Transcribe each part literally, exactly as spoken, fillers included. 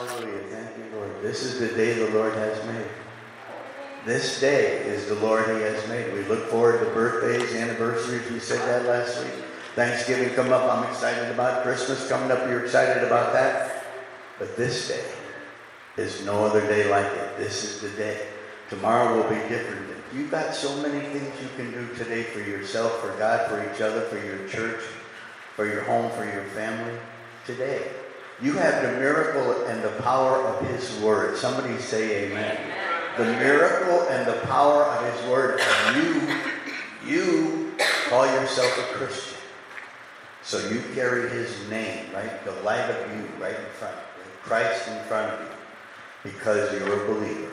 Hallelujah. Thank you, Lord. This is the day the Lord has made. This day is the Lord He has made. We look forward to birthdays, anniversaries. We said that last week. Thanksgiving come up. I'm excited about Christmas coming up. You're excited about that. But this day is no other day like it. This is the day. Tomorrow will be different. You've got so many things you can do today for yourself, for God, for each other, for your church, for your home, for your family. Today. You have the miracle and the power of His Word. Somebody say amen. Amen. The miracle and the power of His Word. And you, you call yourself a Christian. So you carry His name, right? The light of you right in front of you. Christ in front of you. Because you're a believer.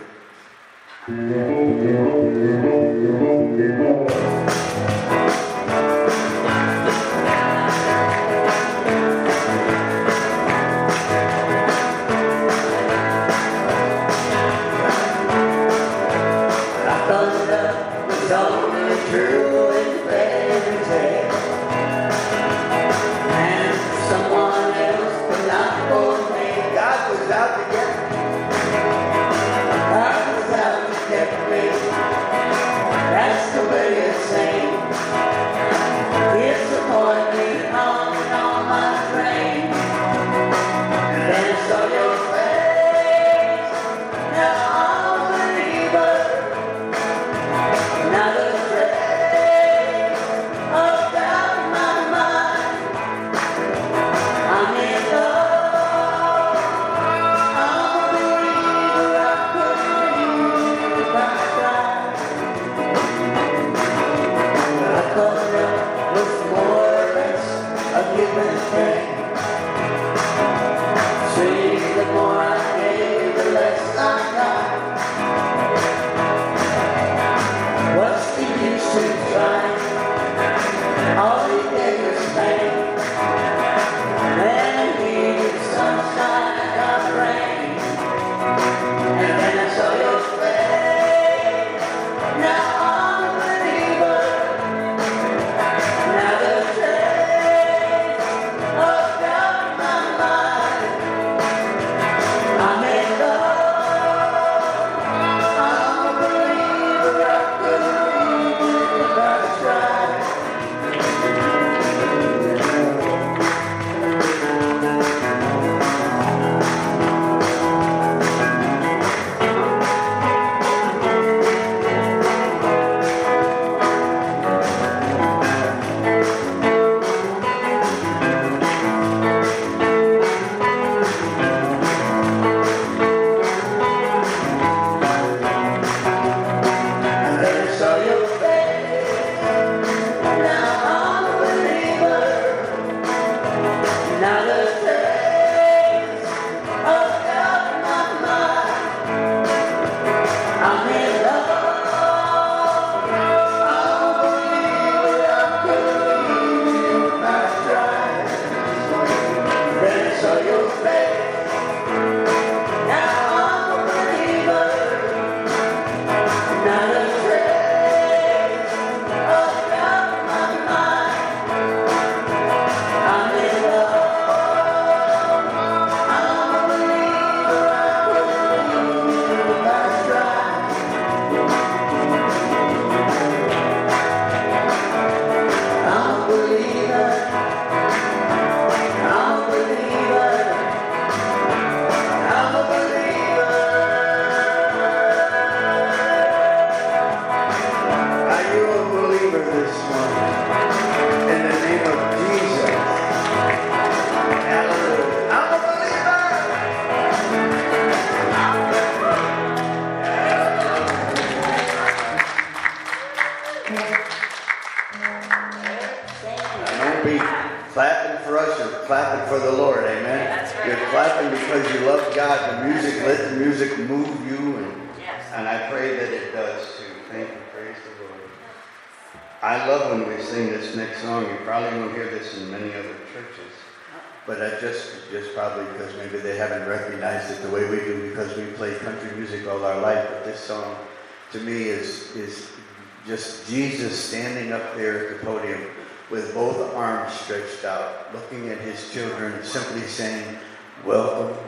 But I just, just probably because maybe they haven't recognized it the way we do because we play country music all our life. But this song, to me, is is just Jesus standing up there at the podium with both arms stretched out, looking at His children, simply saying, "Welcome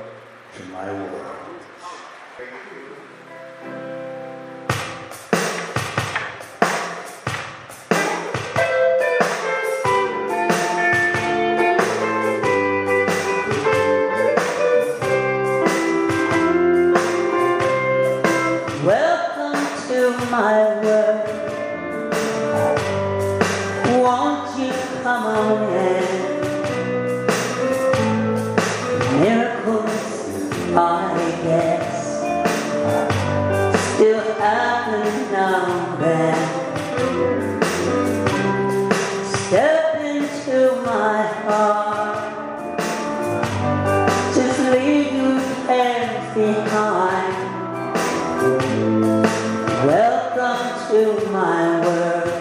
to my world. Welcome to my world. Won't you come on in? Miracles, I guess, still happen now and then. Step into my heart, just leave your cares behind. Welcome to my world,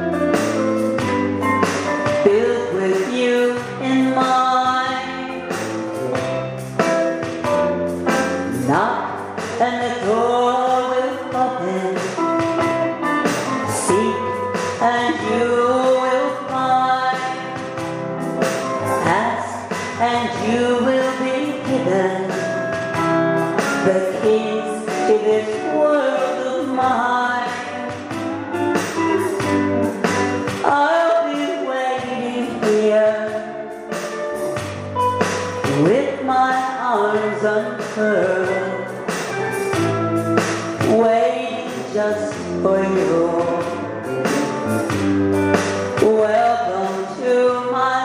filled with you in mind. Knock and the door will open. Seek and you will find. Ask and you will be given the keys to this world of mine. I'll be waiting here with my arms unfurled, waiting just for you. Welcome to my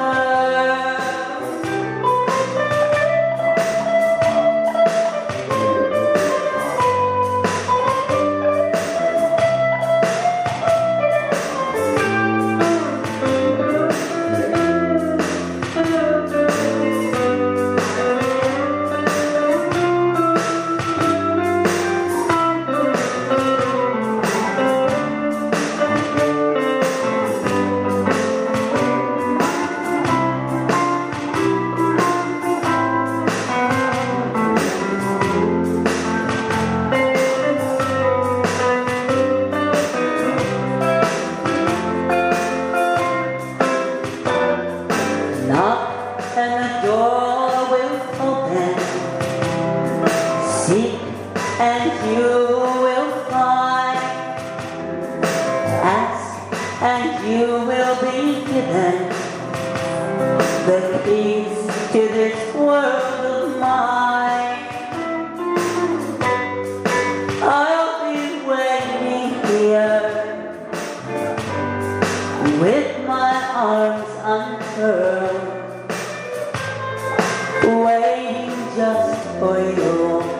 knock and the door will open. Seek and you will find. Ask and you will be given the keys to this world of mine. I'll be waiting here with my arms unfurled, waiting just for you.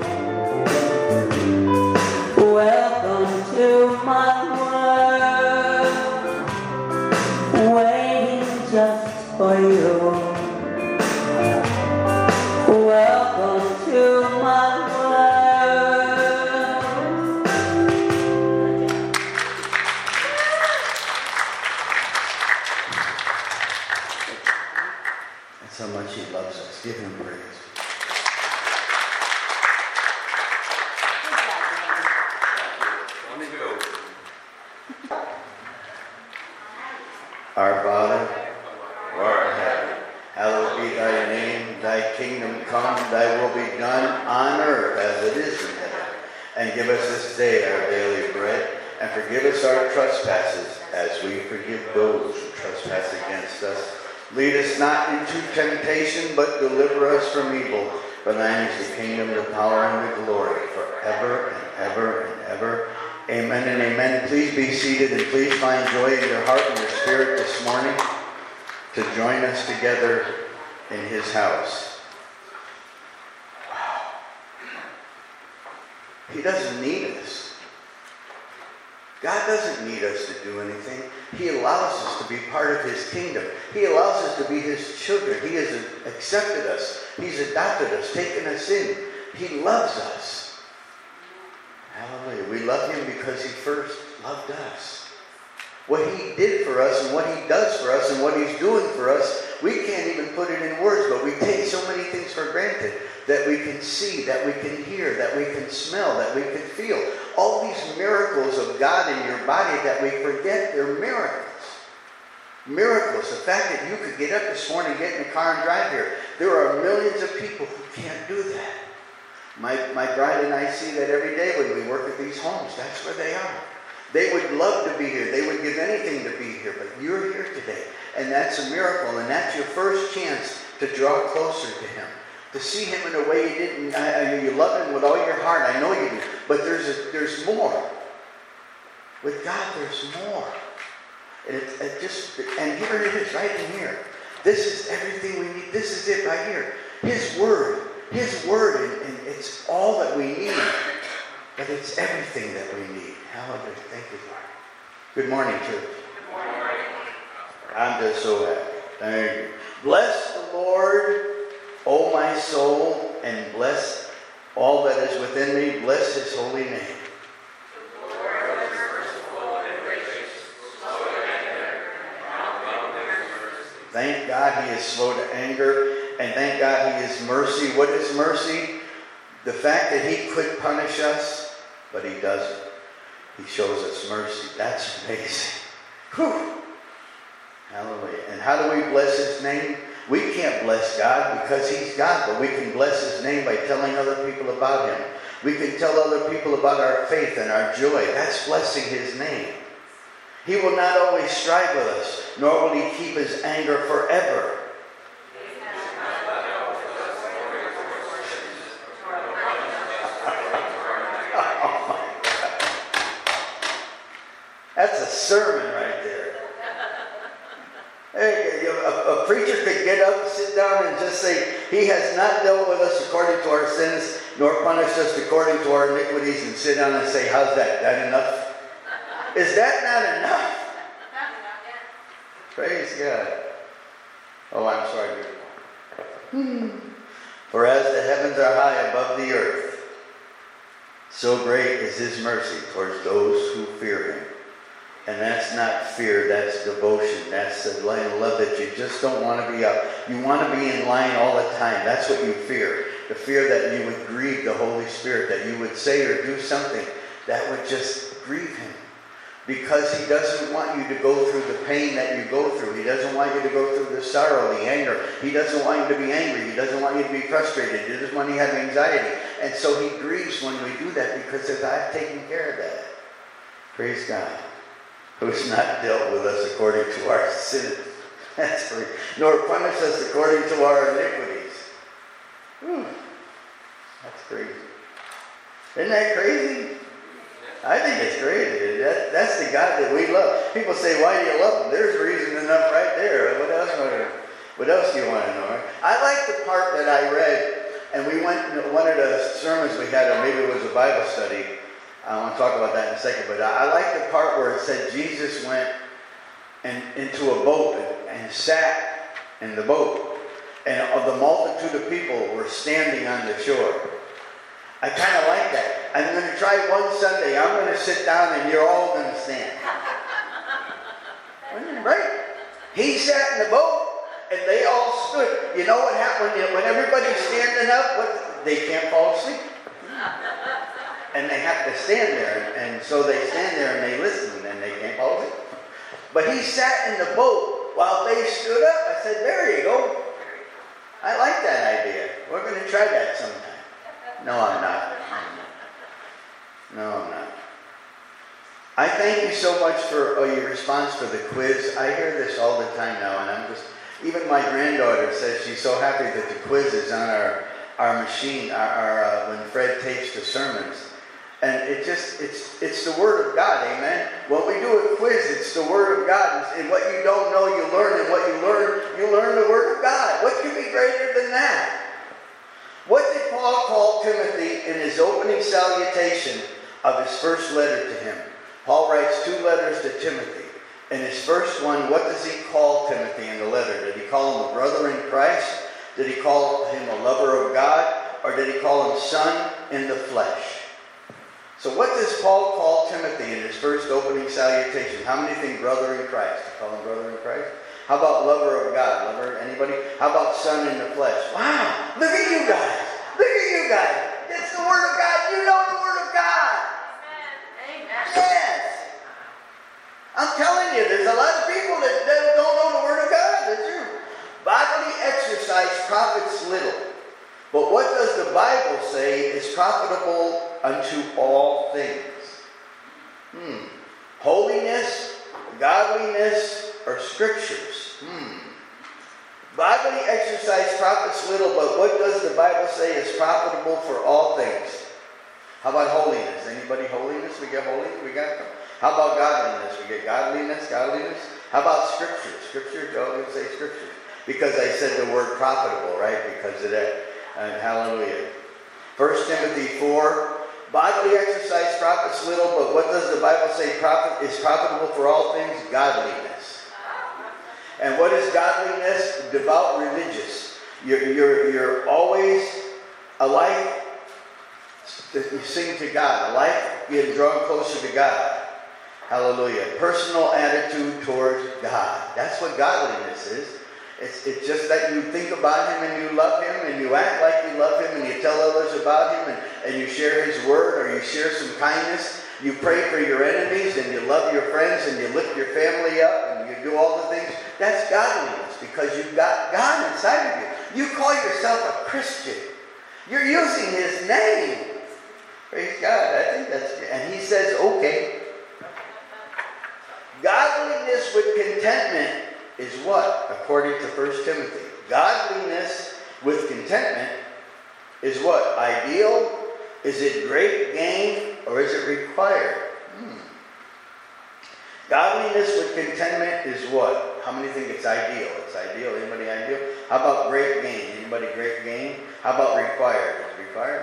Welcome to my world, waiting just for you. Welcome to my world. That's how much he loves us. Give him praise. Our Father, who art in heaven, hallowed be thy name. Thy kingdom come, thy will be done on earth as it is in heaven. And give us this day our daily bread, and forgive us our trespasses, as we forgive those who trespass against us. Lead us not into temptation, but deliver us from evil. For thine is the kingdom, the power, and the glory, forever and ever and ever. Amen and amen. Please be seated, and please find joy in your heart and your spirit this morning to join us together in his house. Wow. He doesn't need us. God doesn't need us to do anything. He allows us to be part of his kingdom. He allows us to be his children. He has accepted us. He's adopted us, taken us in. He loves us. Hallelujah. We love him because he first loved us. What he did for us and what he does for us and what he's doing for us, we can't even put it in words, but we take so many things for granted that we can see, that we can hear, that we can smell, that we can feel. All these miracles of God in your body that we forget, they're miracles. Miracles. The fact that you could get up this morning, get in the car and drive here. There are millions of people who can't do that. My, my bride and I see that every day when we work at these homes. That's where they are. They would love to be here. They would give anything to be here. But you're here today. And that's a miracle. And that's your first chance to draw closer to Him. To see Him in a way you didn't. I, I, you love Him with all your heart. I know you do. But there's a, there's more. With God, there's more. And it, it just, and here it is, right in here. This is everything we need. This is it right here. His Word. His Word, and, and it's all that we need. But it's everything that we need. Hallelujah. Thank you, Lord. Good morning, church. Good morning. I'm just so happy. Thank you. Bless the Lord, O my soul, and bless all that is within me. Bless His holy name. Thank God He is slow to anger, and thank God He is mercy. What is mercy? The fact that He could punish us, but He doesn't. He shows us mercy. That's amazing. Whew. Hallelujah. And how do we bless His name? We can't bless God because He's God, but we can bless His name by telling other people about Him. We can tell other people about our faith and our joy. That's blessing His name. He will not always strive with us, nor will He keep His anger forever. Oh my God. That's a sermon right there. Hey, a, a preacher could get up, sit down, and just say, He has not dealt with us according to our sins, nor punished us according to our iniquities, and sit down and say, how's that? That enough? Is that not enough? Praise God. Oh, I'm sorry. Hmm. For as the heavens are high above the earth, so great is His mercy towards those who fear Him. And that's not fear, that's devotion. That's the line of love that you just don't want to be up. You want to be in line all the time. That's what you fear. The fear that you would grieve the Holy Spirit, that you would say or do something that would just grieve Him. Because He doesn't want you to go through the pain that you go through. He doesn't want you to go through the sorrow, the anger. He doesn't want you to be angry. He doesn't want you to be frustrated. He doesn't want you to have anxiety. And so He grieves when we do that because says, I've taken care of that. Praise God. Who's not dealt with us according to our sins. That's right. Nor punished us according to our iniquities. Whew. That's crazy. Isn't that crazy? I think it's crazy. That, that's the God that we love. People say, why do you love Him? There's reason enough right there. What else, what else do you want to know? I like the part that I read, and we went, one of the sermons we had, or maybe it was a Bible study. I want to talk about that in a second, but I, I like the part where it said Jesus went and, into a boat and, and sat in the boat, and the multitude of people were standing on the shore. I kind of like that. I'm going to try one Sunday. I'm going to sit down and you're all going to stand. Right? He sat in the boat and they all stood. You know what happened? When everybody's standing up, what, they can't fall asleep. And they have to stand there. And so they stand there and they listen and they can't fall asleep. But He sat in the boat while they stood up. I said, there you go. I like that idea. We're going to try that sometime. No, I'm not. No, I'm not. I thank you so much for oh, your response for the quiz. I hear this all the time now, and I'm just, even my granddaughter says she's so happy that the quiz is on our, our machine, our, our uh, when Fred tapes the sermons. And it just, it's it's the Word of God, amen? When we do a quiz, it's the Word of God. And what you don't know, you learn. And what you learn, you learn the Word of God. What could be greater than that? What did Paul call Timothy in his opening salutation of his first letter to him? Paul writes two letters to Timothy. In his first one, what does he call Timothy in the letter? Did he call him a brother in Christ? Did he call him a lover of God? Or did he call him son in the flesh? So what does Paul call Timothy in his first opening salutation? How many think brother in Christ? You call him brother in Christ? How about lover of God? Lover, anybody? How about son in the flesh? Wow, look at you guys. Look at you guys. It's the Word of God. You know the Word of God. Amen. Yes. I'm telling you, there's a lot of people that don't know profits little. But what does the Bible say is profitable unto all things? Hmm. Holiness, godliness, or scriptures? Hmm. Bodily exercise profits little, but what does the Bible say is profitable for all things? How about holiness? Anybody holiness? We get holy? We got them. How about godliness? We get godliness, godliness. How about scripture? Scripture, Joe would say scripture. Because I said the word profitable, right? Because of that. And hallelujah. First Timothy four. Bodily exercise profits little, but what does the Bible say profit is profitable for all things? Godliness. And what is godliness? Devout religious. You're, you're, you're always a life that you sing to God. A life getting drawn closer to God. Hallelujah. Personal attitude towards God. That's what godliness is. It's, it's just that you think about Him and you love Him and you act like you love Him and you tell others about Him and, and you share His word or you share some kindness. You pray for your enemies and you love your friends and you lift your family up and you do all the things. That's godliness because you've got God inside of you. You call yourself a Christian. You're using His name. Praise God. I think that's, and He says, okay. Godliness with contentment is what? According to First Timothy. Godliness with contentment is what? Ideal? Is it great gain? Or is it required? Hmm. Godliness with contentment is what? How many think it's ideal? It's ideal. Anybody ideal? How about great gain? Anybody great gain? How about required? Is it required?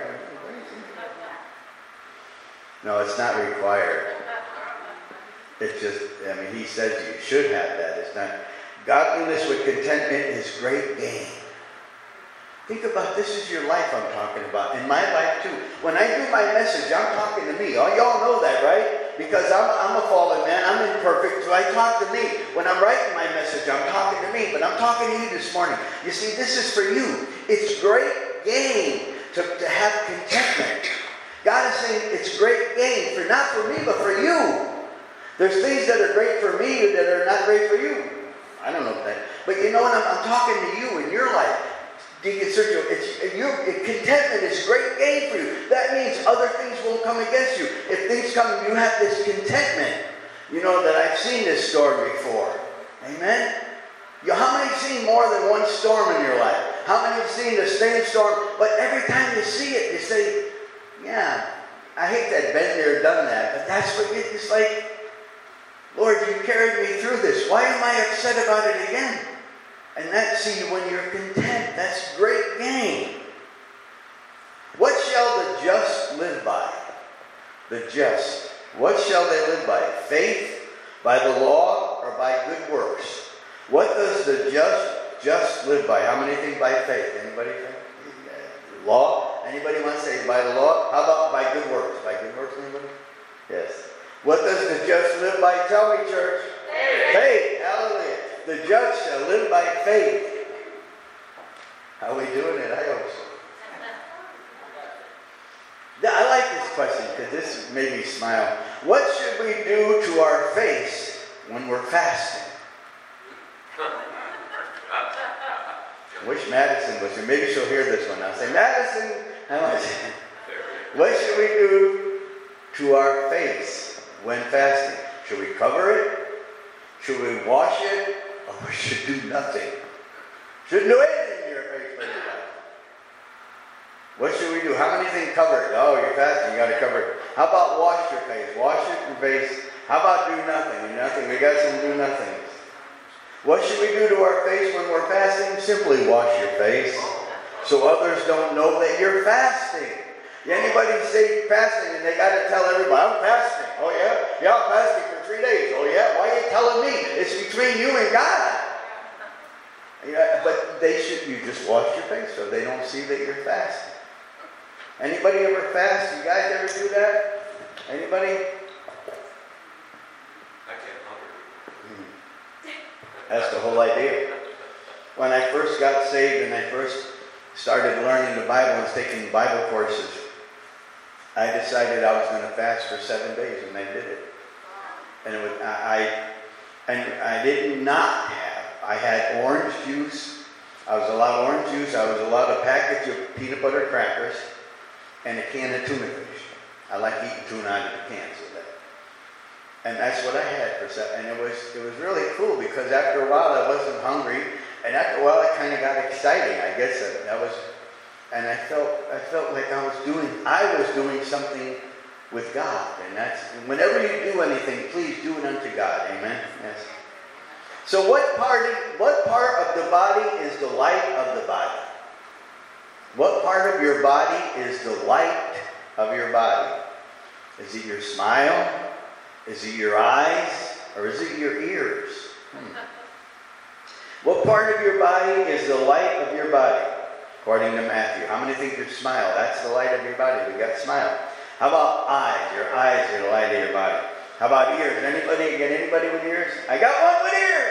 No, it's not required. It's just, I mean, He says you should have that. It's not. Godliness with contentment is great gain. Think about, this is your life I'm talking about. In my life too. When I do my message, I'm talking to me. Oh, y'all know that, right? Because I'm, I'm a fallen man. I'm imperfect. So I talk to me. When I'm writing my message, I'm talking to me. But I'm talking to you this morning. You see, this is for you. It's great gain to, to have contentment. God is saying it's great gain, for not for me, but for you. There's things that are great for me that are not great for you. I don't know that. But you know what? I'm, I'm talking to you in your life. Deacon Sergio, it's, you, it, contentment is great gain for you. That means other things won't come against you. If things come, you have this contentment. You know that I've seen this storm before. Amen? You, how many have seen more than one storm in your life? How many have seen the same storm? But every time you see it, you say, yeah, I hate that been there, done that. But that's what it, it's like, Lord, you carried me through this. Why am I upset about it again? And that's, see, when you're content, that's great gain. What shall the just live by? The just. What shall they live by? Faith, by the law, or by good works? What does the just just live by? How many think by faith? Anybody think? Law? Anybody want to say by the law? How about by good works? By good works, anybody? Yes. What does the just live by? Tell me, church. Faith. Faith. Hallelujah. The just shall live by faith. How are we doing it? I hope so. I like this question because this made me smile. What should we do to our face when we're fasting? I wish Madison was here. Maybe she'll hear this one. I'll say, Madison, what should we do to our face when fasting? Should we cover it? Should we wash it? Or we should do nothing? Shouldn't do anything to your face, but you What should we do? How many think cover it? Oh, you're fasting, you got to cover it. How about wash your face? Wash it, your face. How about do nothing? Do nothing. We got some do nothings. What should we do to our face when we're fasting? Simply wash your face so others don't know that you're fasting. Anybody say fasting and they got to tell everybody, I'm fasting. Oh yeah? Yeah, I'm fasting for three days. Oh yeah? Why are you telling me? It's between you and God. Yeah, but they should, you just wash your face so they don't see that you're fasting. Anybody ever fast? You guys ever do that? Anybody? I can't hunger. That's the whole idea. When I first got saved and I first started learning the Bible and taking Bible courses, I decided I was going to fast for seven days, and I did it. And it was I, and I did not have. I had orange juice. I was allowed orange juice. I was allowed a package of peanut butter crackers and a can of tuna fish. I like eating tuna out of the cans of that. And that's what I had for seven. And it was it was really cool because after a while I wasn't hungry, and after a while it kind of got exciting. I guess that, that was, and I felt I felt like I was doing I was doing something with God. And that's whenever you do anything, please do it unto God. Amen. Yes. So what part of, what part of the body is the light of the body? What part of your body is the light of your body? Is it your smile? Is it your eyes? Or is it your ears? Hmm. What part of your body is the light of your body? According to Matthew. How many think your smile? That's the light of your body. We got smile. How about eyes? Your eyes are the light of your body. How about ears? Anybody get anybody with ears? I got one with ears.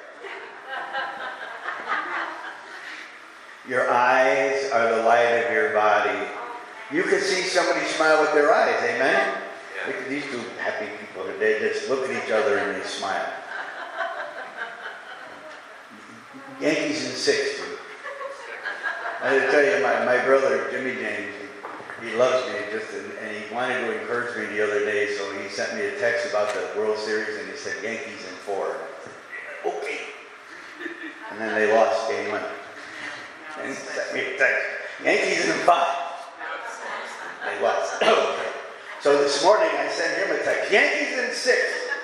Your eyes are the light of your body. You can see somebody smile with their eyes. Amen? Yeah. Look at these two happy people. They just look at each other and they smile. Yankees in six, too. I had to tell you, my, my brother, Jimmy James, he, he loves me, just and, and he wanted to encourage me the other day, so he sent me a text about the World Series, and he said, Yankees in four. Okay. And then they lost game one. And he sent me a text, Yankees in five. They lost. Okay. So this morning I sent him a text, Yankees in six.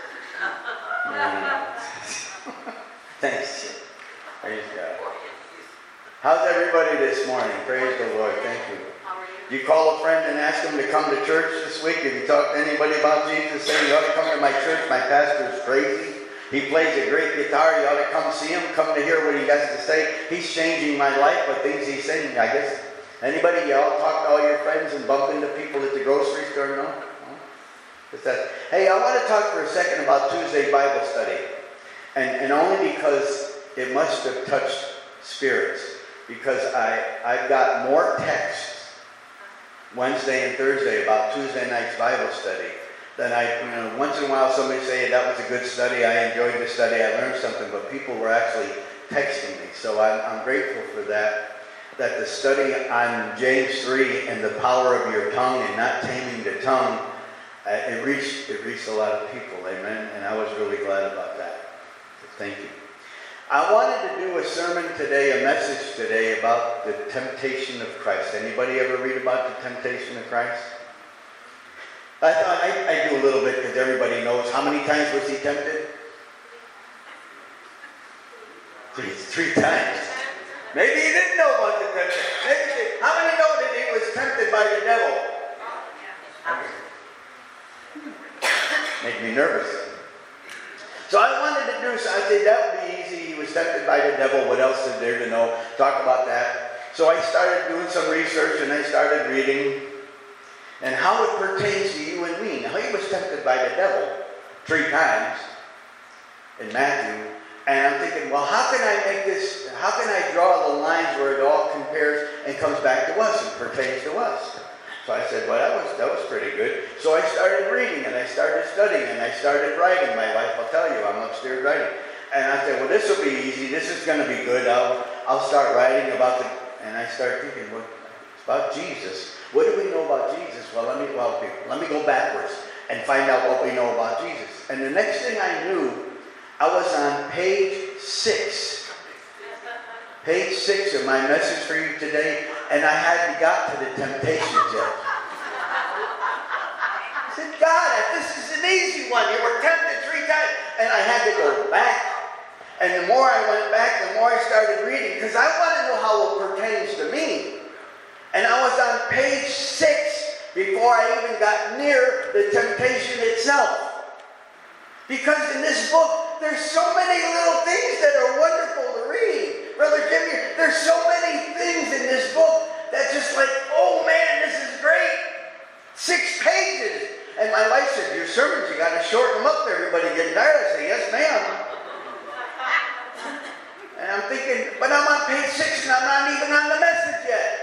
Mm. Thanks. Praise God. How's everybody this morning? Praise the Lord. Thank you. You call a friend and ask him to come to church this week. If you talk to anybody about Jesus, say you ought to come to my church. My pastor's crazy. He plays a great guitar. You ought to come see him. Come to hear what he has to say. He's changing my life, but things he's saying, I guess. Anybody, you all talk to all your friends and bump into people at the grocery store? No? No? Just that. Hey, I want to talk for a second about Tuesday Bible study. And, and only because it must have touched spirits. Because I, I've got more texts Wednesday and Thursday about Tuesday night's Bible study than I, you know, once in a while somebody say that was a good study, I enjoyed the study, I learned something, but people were actually texting me. So I'm, I'm grateful for that, that the study on James three and the power of your tongue and not taming the tongue, uh, it reached it reached a lot of people, amen, and I was really glad about that. So thank you. I wanted to do a sermon today, a message today about the temptation of Christ. Anybody ever read about the temptation of Christ? I thought I, I do a little bit because everybody knows. How many times was he tempted? Three, three times. Maybe he didn't know about the temptation. Maybe, how many know that he was tempted by the devil? Make me nervous. So I wanted to do so. I said that would be easy. He was tempted by the devil. What else is there to know? Talk about that. So I started doing some research and I started reading and how it pertains to you and me. Now he was tempted by the devil three times in Matthew. And I'm thinking, well, how can I make this, how can I draw the lines where it all compares and comes back to us and pertains to us? So I said, well, that was that was pretty good. So I started reading, and I started studying, and I started writing. My wife will tell you, I'm upstairs writing. And I said, well, this will be easy. This is going to be good. I'll I'll start writing about the, and I started thinking, well, it's about Jesus. What do we know about Jesus? Well, let me, well, let me go backwards and find out what we know about Jesus. And the next thing I knew, I was on page six. Page six of my message for you today, and I hadn't got to the temptations yet. I said, God, this is an easy one. You were tempted three times. And I had to go back. And the more I went back, the more I started reading, because I want to know how it pertains to me. And I was on page six before I even got near the temptation itself. Because in this book, there's so many little things that are wonderful to read. Brother Jimmy, there's so many things in this book that just like, oh man, this is great. Six pages. And my wife said, your sermons, you got to shorten them up. Everybody getting tired. I said, yes, ma'am. And I'm thinking, but I'm on page six and I'm not even on the message yet.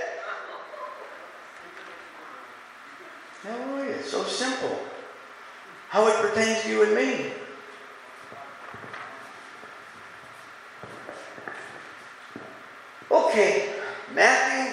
Hallelujah. So simple. How it pertains to you and me.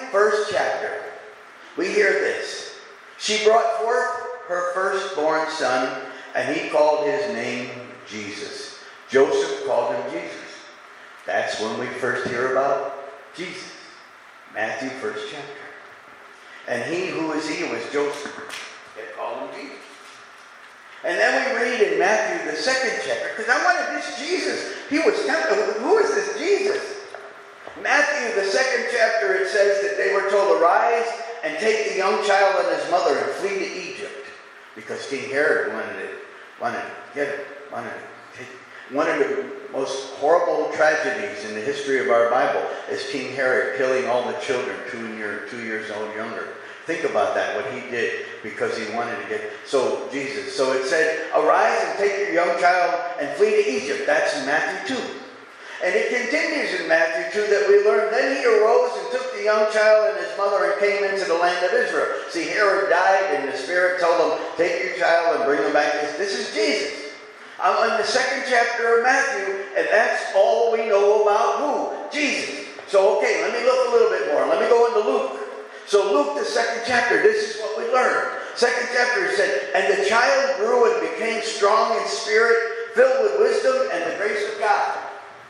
first chapter, we hear this. She brought forth her firstborn son, and he called his name Jesus. Joseph called him Jesus. That's when we first hear about Jesus. Matthew, first chapter. And he who is he was Joseph. They called him Jesus. And then we read in Matthew, the second chapter, because I wanted this Jesus. He was tempted. Who is this Jesus? Matthew, the second chapter, it says that they were told, arise and take the young child and his mother and flee to Egypt. Because King Herod wanted it, wanted to get him, wanted to take one of the most horrible tragedies in the history of our Bible is King Herod killing all the children two, year, two years old younger. Think about that, what he did because he wanted to get, so Jesus. So it said, arise and take your young child and flee to Egypt. That's in Matthew two. And it continues in Matthew two that we learn, then he arose and took the young child and his mother and came into the land of Israel. See, Herod died and the Spirit told him, take your child and bring him back. This is Jesus. I'm in the second chapter of Matthew, and that's all we know about who? Jesus. So, okay, let me look a little bit more. Let me go into Luke. So Luke, the second chapter, this is what we learned. Second chapter said, and the child grew and became strong in spirit, filled with wisdom and the grace of God.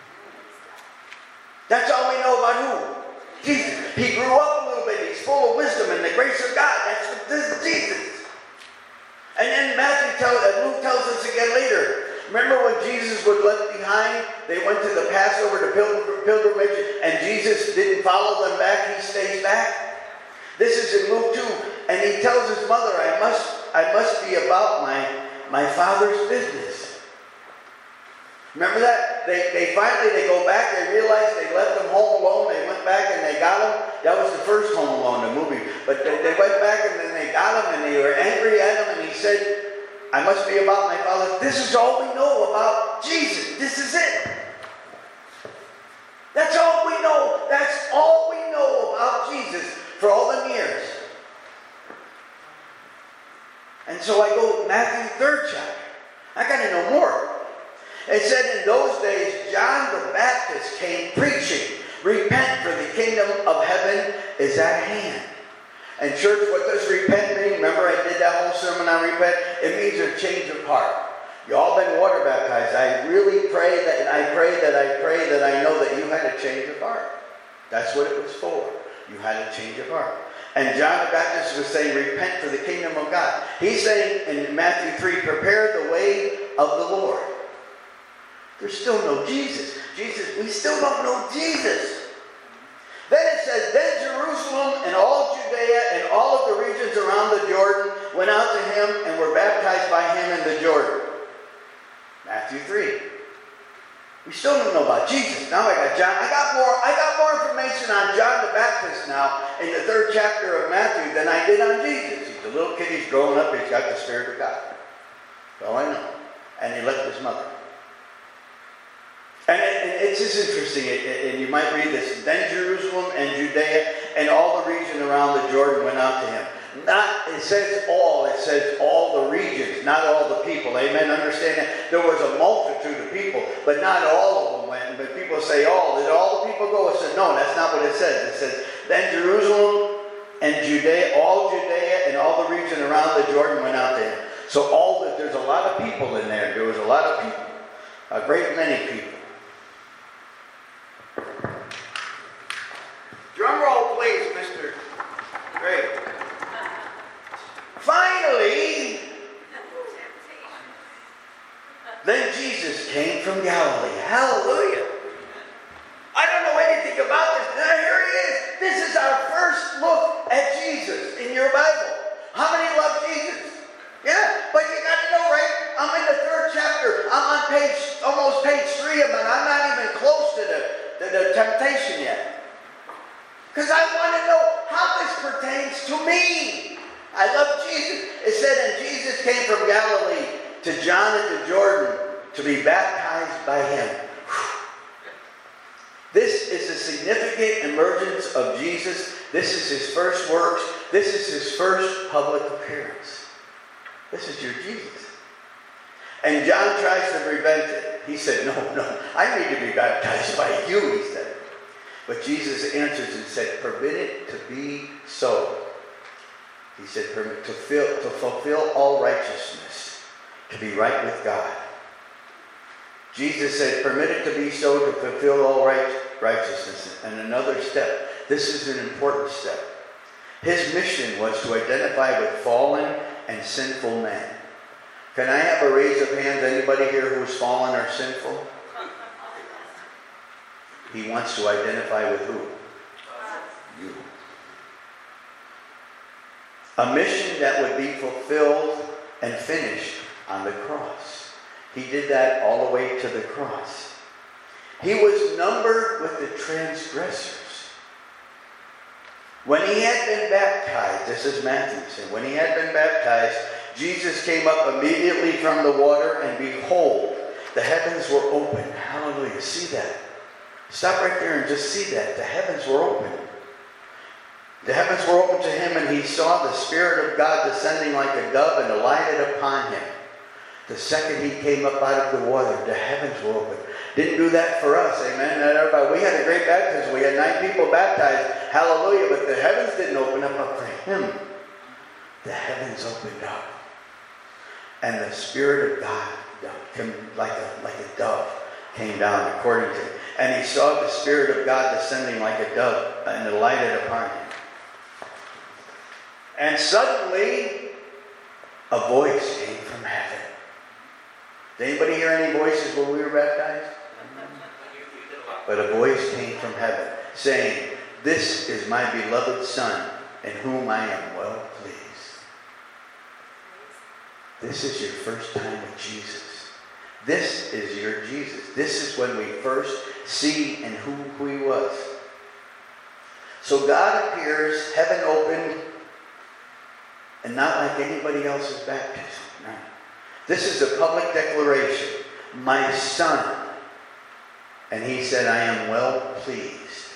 That's all we know about who? Jesus. He grew up a little bit. He's full of wisdom and the grace of God. That's what this is Jesus. And then Matthew tells, uh, Luke tells us again later. Remember when Jesus was left behind? They went to the Passover, the pilgr- pilgrimage, and Jesus didn't follow them back. He stays back. This is in Luke two, and he tells his mother, "I must, I must be about my my Father's business." Remember that? They they finally they go back. They realize they left him home alone. They went back and they got him. That was the first Home Alone, the movie. But they, they went back and then they got him, and they were angry at him. And he said, I must be about my Father. This is all we know about Jesus. This is it. That's all we know. That's all we know about Jesus for all them years. And so I go Matthew third chapter. I got to know more. It said in those days, John the Baptist came preaching, repent, for the kingdom of heaven is at hand. And church, what does repent mean? Remember I did that whole sermon on repent? It means a change of heart. You all been water baptized. I really pray that, and I pray that I pray that I know that you had a change of heart. That's what it was for. You had a change of heart. And John the Baptist was saying, repent for the kingdom of God. He's saying in Matthew three, prepare the way of the Lord. There's still no Jesus. Jesus, we still don't know Jesus. Then it says, then Jerusalem and all Judea and all of the regions around the Jordan went out to him and were baptized by him in the Jordan. Matthew three. We still don't know about Jesus. Now I got John. I got more, I got more information on John the Baptist now in the third chapter of Matthew than I did on Jesus. He's a little kid, he's growing up, he's got the Spirit of God. That's all I know. And he left his mother. And, and it's just interesting, and you might read this. Then Jerusalem and Judea and all the region around the Jordan went out to him. Not, it says all, it says all the regions, not all the people. Amen, understand that? There was a multitude of people, but not all of them went. But people say all. Did all the people go? It said, no, that's not what it says. It says, then Jerusalem and Judea, all Judea and all the region around the Jordan went out to him. So all the, there's a lot of people in there. There was a lot of people, a great many people. Drum roll, please, Mister Great. Finally, then Jesus came from Galilee. Hallelujah. I don't know anything about this. Now here he is. This is our first look at Jesus in your Bible. How many love Jesus? Yeah, but you got to know, right? I'm in the third chapter. I'm on page, almost page three of it. I'm not even close to the, to the temptation yet. Because I want to know how this pertains to me. I love Jesus. It said, and Jesus came from Galilee to John at the Jordan to be baptized by him. Whew. This is a significant emergence of Jesus. This is his first works. This is his first public appearance. This is your Jesus. And John tries to prevent it. He said, no, no, I need to be baptized by you, he said. But Jesus answers and said, permit it to be so. He said, permit to, fill, to fulfill all righteousness, to be right with God. Jesus said, permit it to be so to fulfill all right, righteousness. And another step. This is an important step. His mission was to identify with fallen and sinful men. Can I have a raise of hands? Anybody here who is fallen or sinful? He wants to identify with who? You. A mission that would be fulfilled and finished on the cross. He did that all the way to the cross. He was numbered with the transgressors. When he had been baptized, this is Matthew saying, when he had been baptized, Jesus came up immediately from the water, and behold, the heavens were opened. Hallelujah. See that? Stop right there and just see that. The heavens were open. The heavens were open to him, and he saw the Spirit of God descending like a dove and alighted upon him. The second he came up out of the water, the heavens were open. Didn't do that for us, amen? Not everybody. We had a great baptism. We had nine people baptized. Hallelujah. But the heavens didn't open up, up for him. The heavens opened up. And the Spirit of God, came like a, like a dove, came down according to him. And he saw the Spirit of God descending like a dove and alighted upon him. And suddenly, a voice came from heaven. Did anybody hear any voices when we were baptized? But a voice came from heaven saying, this is my beloved Son, in whom I am well pleased. This is your first time with Jesus. This is your Jesus. This is when we first see and who, who he was. So God appears, heaven opened, and not like anybody else's baptism. No. This is a public declaration. My Son. And he said, I am well pleased.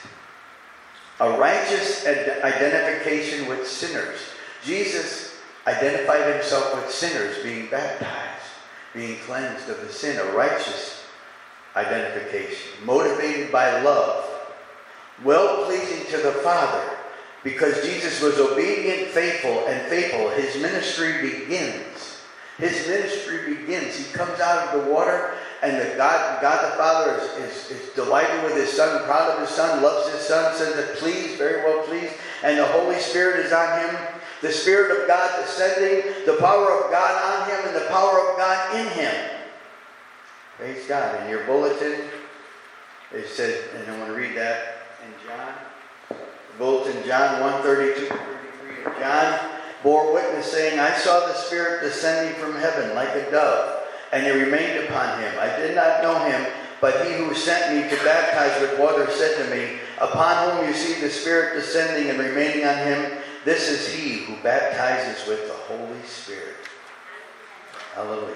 A righteous identification with sinners. Jesus identified himself with sinners being baptized, being cleansed of the sin. A righteous identification. Motivated by love. Well pleasing to the Father. Because Jesus was obedient, faithful, and faithful. His ministry begins. His ministry begins. He comes out of the water, and the God, God the Father is, is, is delighted with his Son, proud of his Son, loves his Son, says that pleased, very well pleased. And the Holy Spirit is on him. The Spirit of God descending, the power of God on him, and the power of God in him. Praise God. In your bulletin, it says, and I want to read that in John. Bulletin, John one thirty-two to thirty-three. John bore witness, saying, I saw the Spirit descending from heaven like a dove, and he remained upon him. I did not know him, but he who sent me to baptize with water said to me, upon whom you see the Spirit descending and remaining on him, this is he who baptizes with the Holy Spirit. Hallelujah.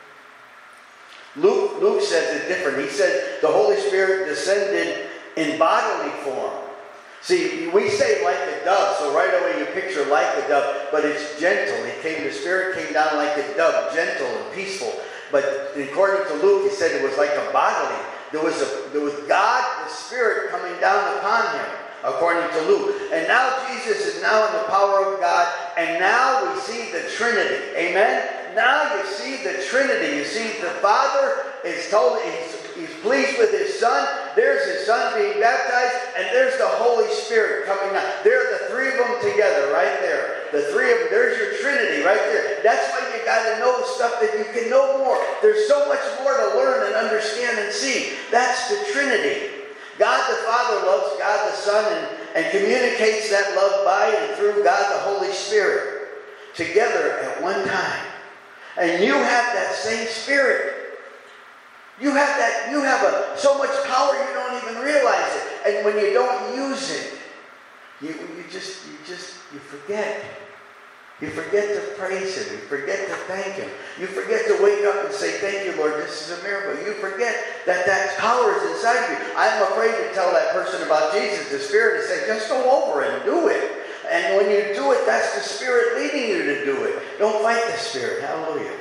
Luke, Luke says it different. He said the Holy Spirit descended in bodily form. See, we say like a dove, so right away you picture like a dove, but it's gentle. He came, the Spirit came down like a dove, gentle and peaceful. But according to Luke, he said it was like a bodily. There was a, there was God, the Spirit, coming down upon him, according to Luke. And now Jesus is now in the power of God, and now we see the Trinity. Amen? Now you see the Trinity. You see the Father is told he's, he's pleased with his Son. There's his Son being baptized, and there's the Holy Spirit coming out. There are the three of them together right there. The three of them. There's your Trinity right there. That's why you got to know stuff that you can know more. There's so much more to learn and understand and see. That's the Trinity. God the Father loves God the Son and, and communicates that love by and through God the Holy Spirit together at one time. And you have that same Spirit. You have that, you have a, so much power you don't even realize it. And when you don't use it, you, you just, you just, you forget. You forget to praise him. You forget to thank him. You forget to wake up and say, thank you, Lord, this is a miracle. You forget that that power is inside of you. I'm afraid to tell that person about Jesus, the Spirit, and say, just go over it and do it. And when you do it, that's the Spirit leading you to do it. Don't fight the Spirit. Hallelujah.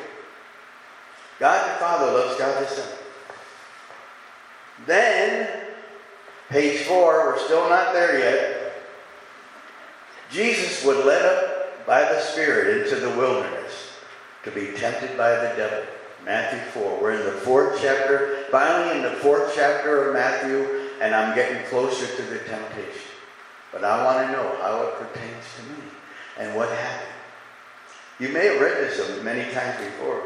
God the Father loves God the Son. Then, Page four, we're still not there yet. Jesus was led up by the Spirit into the wilderness to be tempted by the devil. Matthew four. We're in the fourth chapter, finally in the fourth chapter of Matthew, and I'm getting closer to the temptation. But I want to know how it pertains to me and what happened. You may have read this many times before.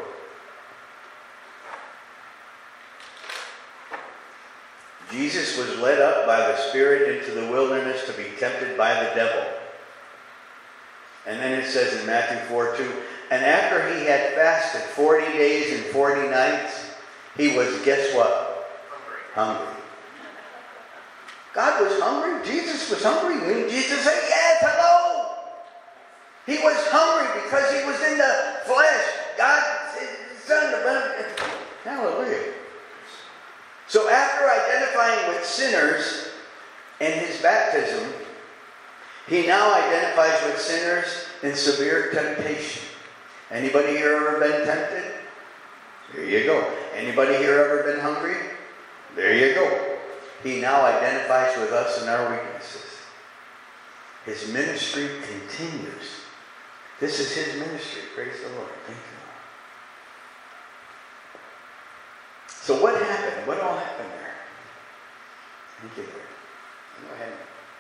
Jesus was led up by the Spirit into the wilderness to be tempted by the devil. And then it says in Matthew four two, and after he had fasted forty days and forty nights, he was, guess what? Hungry. Hungry. God was hungry. Jesus was hungry. When Jesus said, yes, hello. He was hungry because he was in the flesh. God, his son, the hallelujah. So after identifying with sinners in his baptism, he now identifies with sinners in severe temptation. Anybody here ever been tempted? There you go. Anybody here ever been hungry? There you go. He now identifies with us in our weaknesses. His ministry continues. This is his ministry. Praise the Lord. Thank you. So what happened? What all happened there? Thank you, Lord. Go ahead.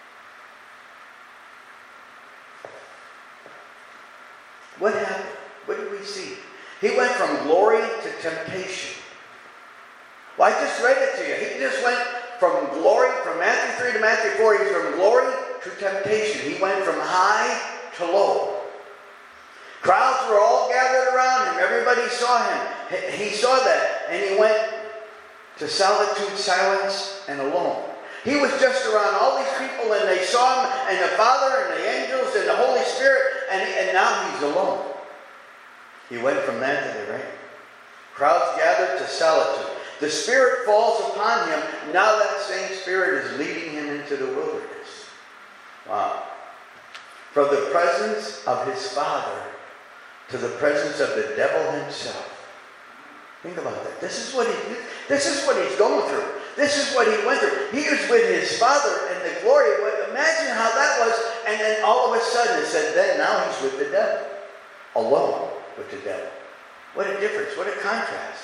What happened? What did we see? He went from glory to temptation. Well, I just read it to you. He just went from glory, from Matthew three to Matthew four, he's from glory to temptation. He went from high to low. Crowds were all gathered around him. Everybody saw him. He saw that. And he went to solitude, silence, and alone. He was just around all these people, and they saw him, and the Father, and the angels, and the Holy Spirit, and, and now he's alone. He went from that to the right. Crowds gathered to solitude. The Spirit falls upon him. Now that same Spirit is leading him into the wilderness. Wow. From the presence of his Father to the presence of the devil himself. Think about that. This is what he this is what he's going through. This is what he went through. He was with his Father in the glory. But imagine how that was. And then all of a sudden it said, then now he's with the devil. Alone with the devil. What a difference. What a contrast.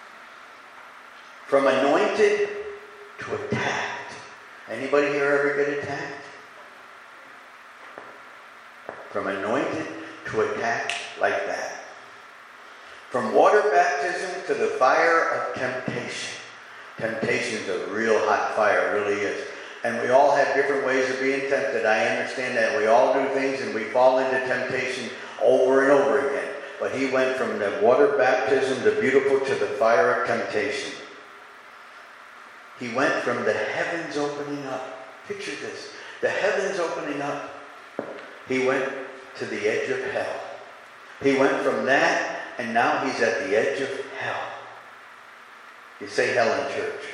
From anointed to attacked. Anybody here ever get attacked? From anointed to attacked like that. From water baptism to the fire of temptation. Temptation is a real hot fire, it really is. And we all have different ways of being tempted. I understand that. We all do things and we fall into temptation over and over again. But he went from the water baptism, the beautiful, to the fire of temptation. He went from the heavens opening up. Picture this. The heavens opening up. He went to the edge of hell. He went from that, and now he's at the edge of hell. You say hell in church.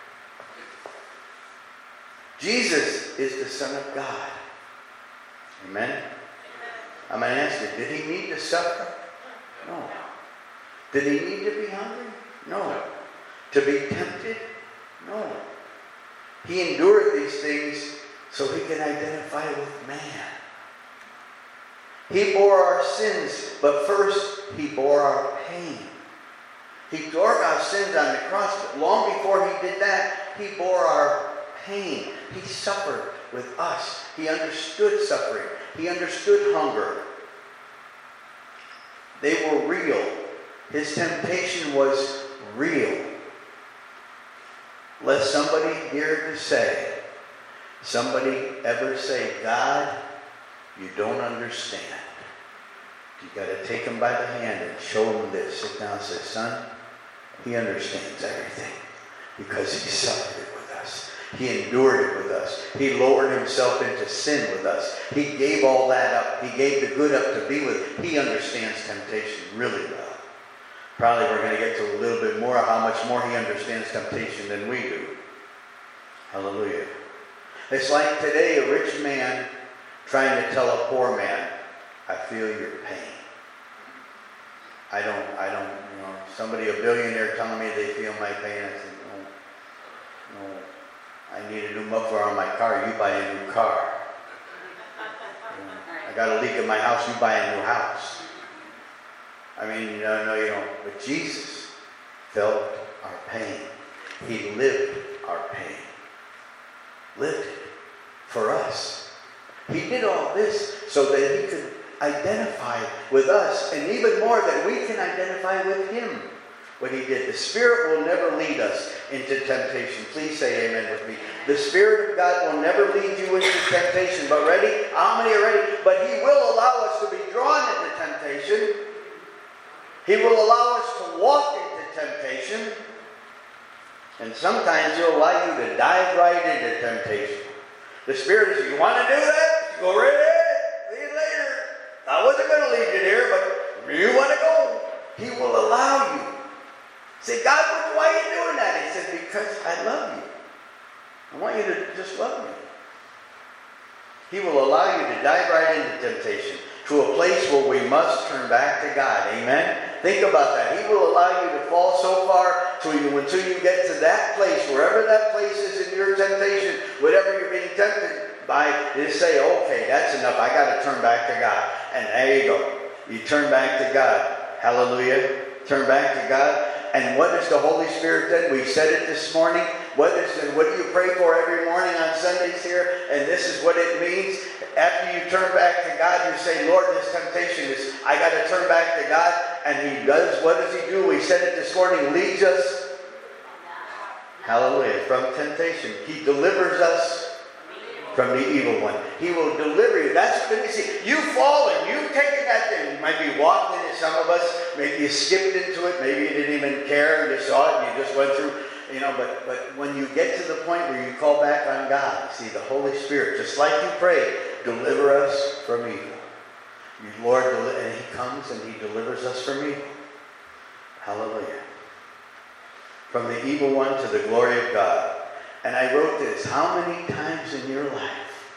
Jesus is the Son of God. Amen? I'm going to ask you, did he need to suffer? No. Did he need to be hungry? No. To be tempted? No. He endured these things so he can identify with man. He bore our sins, but first he bore our pain. He bore our sins on the cross, but long before he did that, he bore our pain. He suffered with us. He understood suffering. He understood hunger. They were real. His temptation was real. Let somebody here to say, somebody ever say, God, you don't understand. You got to take him by the hand and show him this. Sit down and say, son, he understands everything because he suffered it with us. He endured it with us. He lowered himself into sin with us. He gave all that up. He gave the good up to be with. He understands temptation really well. Probably we're going to get to a little bit more how much more he understands temptation than we do. Hallelujah. It's like today a rich man trying to tell a poor man, I feel your pain. I don't, I don't, you know, somebody, a billionaire telling me they feel my pain. I said, no, no. I need a new muffler on my car, you buy a new car. I got a leak in my house, you buy a new house. I mean, no, no, you don't. But Jesus felt our pain. He lived our pain. Lived it for us. He did all this so that he could identify with us, and even more that we can identify with him. What he did. The Spirit will never lead us into temptation. Please say amen with me. The Spirit of God will never lead you into temptation. But ready? How many are ready? But he will allow us to be drawn into temptation. He will allow us to walk into temptation. And sometimes he'll allow you to dive right into temptation. The Spirit is, you want to do that? Go right ahead. See you later. I wasn't going to lead you there, but you want to go. He will allow you. Say, God, why are you doing that? He said, because I love you. I want you to just love me. He will allow you to dive right into temptation, to a place where we must turn back to God. Amen? Think about that. He will allow you to fall so far to you until you get to that place, wherever that place is in your temptation, whatever you're being tempted by, just say, okay, that's enough. I got to turn back to God. And there you go. You turn back to God. Hallelujah. Turn back to God. And what does the Holy Spirit do? We said it this morning. What is what do you pray for every morning on Sundays here? And this is what it means. After you turn back to God, you say, Lord, this temptation is, I got to turn back to God. And he does. What does he do? We said it this morning. Leads us. Hallelujah. From temptation. He delivers us from the evil one. He will deliver you. That's what you see. You've fallen. You've taken that thing. You might be walking in it. Some of us, maybe you skipped into it. Maybe you didn't even care. You saw it and you just went through. You know, but, but when you get to the point where you call back on God, see the Holy Spirit, just like you prayed, deliver us from evil. You, Lord, and he comes and he delivers us from evil. Hallelujah. From the evil one to the glory of God. And I wrote this, how many times in your life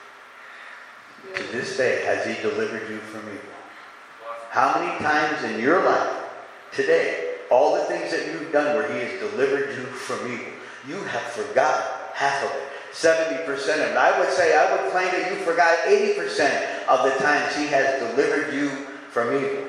to this day has he delivered you from evil? How many times in your life today, all the things that you've done where he has delivered you from evil, you have forgot half of it, seventy percent of it. I would say, I would claim that you forgot eighty percent of the times he has delivered you from evil.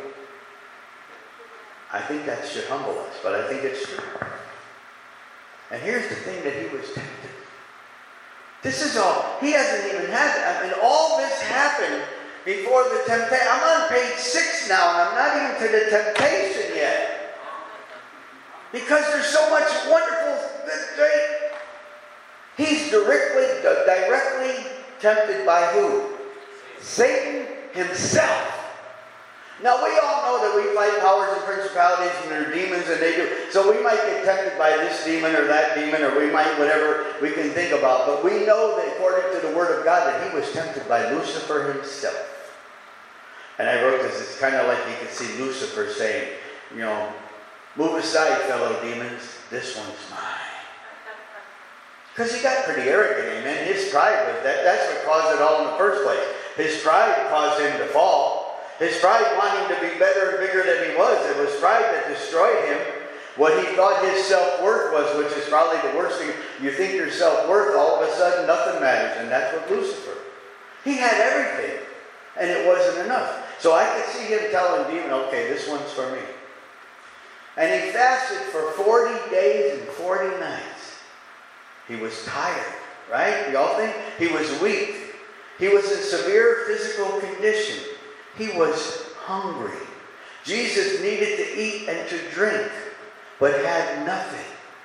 I think that should humble us, but I think it's true. And here's the thing that he was tempted. This is all. He hasn't even had it. I mean, all this happened before the temptation. I'm on page six now, and I'm not even to the temptation yet. Because there's so much wonderful, great. He's directly, directly tempted by who? Satan himself. Now, we all know that we fight powers and principalities and there are demons and they do. So we might get tempted by this demon or that demon or we might, whatever we can think about. But we know that according to the Word of God that he was tempted by Lucifer himself. And I wrote this, it's kind of like you could see Lucifer saying, you know, move aside, fellow demons, this one's mine. Because he got pretty arrogant, amen. His pride was, that, that's what caused it all in the first place. His pride caused him to fall. His pride wanting to be better and bigger than he was. It was pride that destroyed him. What he thought his self-worth was, which is probably the worst thing. You think your self-worth, all of a sudden nothing matters. And that's what Lucifer. He had everything. And it wasn't enough. So I could see him telling demon, okay, this one's for me. And he fasted for forty days and forty nights. He was tired, right? Y'all think? He was weak. He was in severe physical condition. He was hungry. Jesus needed to eat and to drink, but had nothing.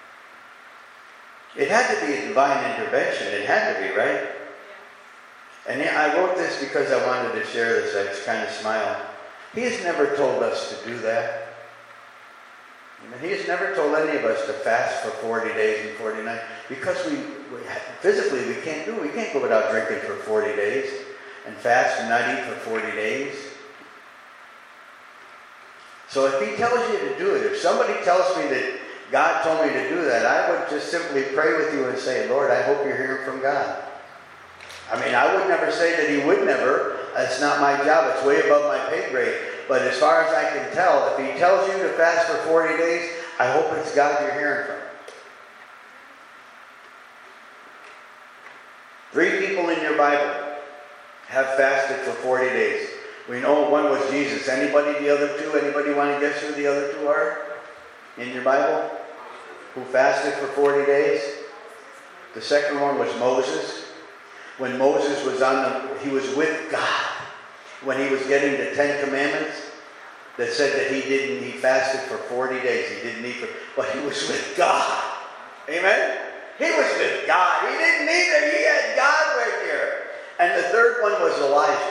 It had to be a divine intervention. It had to be, right? And I wrote this because I wanted to share this. I just kind of smiled. He has never told us to do that. He has never told any of us to fast for forty days and forty nights because we, we physically we can't do it. We can't go without drinking for forty days and fast and not eat for forty days. So if he tells you to do it, if somebody tells me that God told me to do that, I would just simply pray with you and say, Lord, I hope you're hearing from God. I mean, I would never say that he would never. It's not my job. It's way above my pay grade. But as far as I can tell, if he tells you to fast for forty days, I hope it's God you're hearing from. your Bible have fasted for forty days. We know one was Jesus. Anybody the other two? Anybody want to guess who the other two are in your Bible? Who fasted for forty days? The second one was Moses. When Moses was on the, he was with God. When he was getting the Ten Commandments, that said that he didn't, he fasted for forty days. He didn't eat, for, but he was with God. Amen? He was with God. He didn't need it. He had God right here. And the third one was Elijah.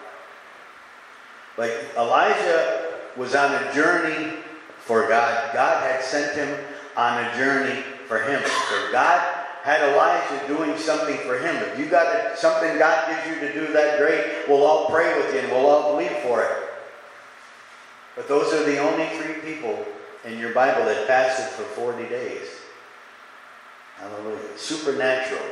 Like Elijah was on a journey for God. God had sent him on a journey for him. So God had Elijah doing something for him. If you got a, something God gives you to do that great, we'll all pray with you and we'll all believe for it. But those are the only three people in your Bible that fasted for forty days. Hallelujah. Supernatural.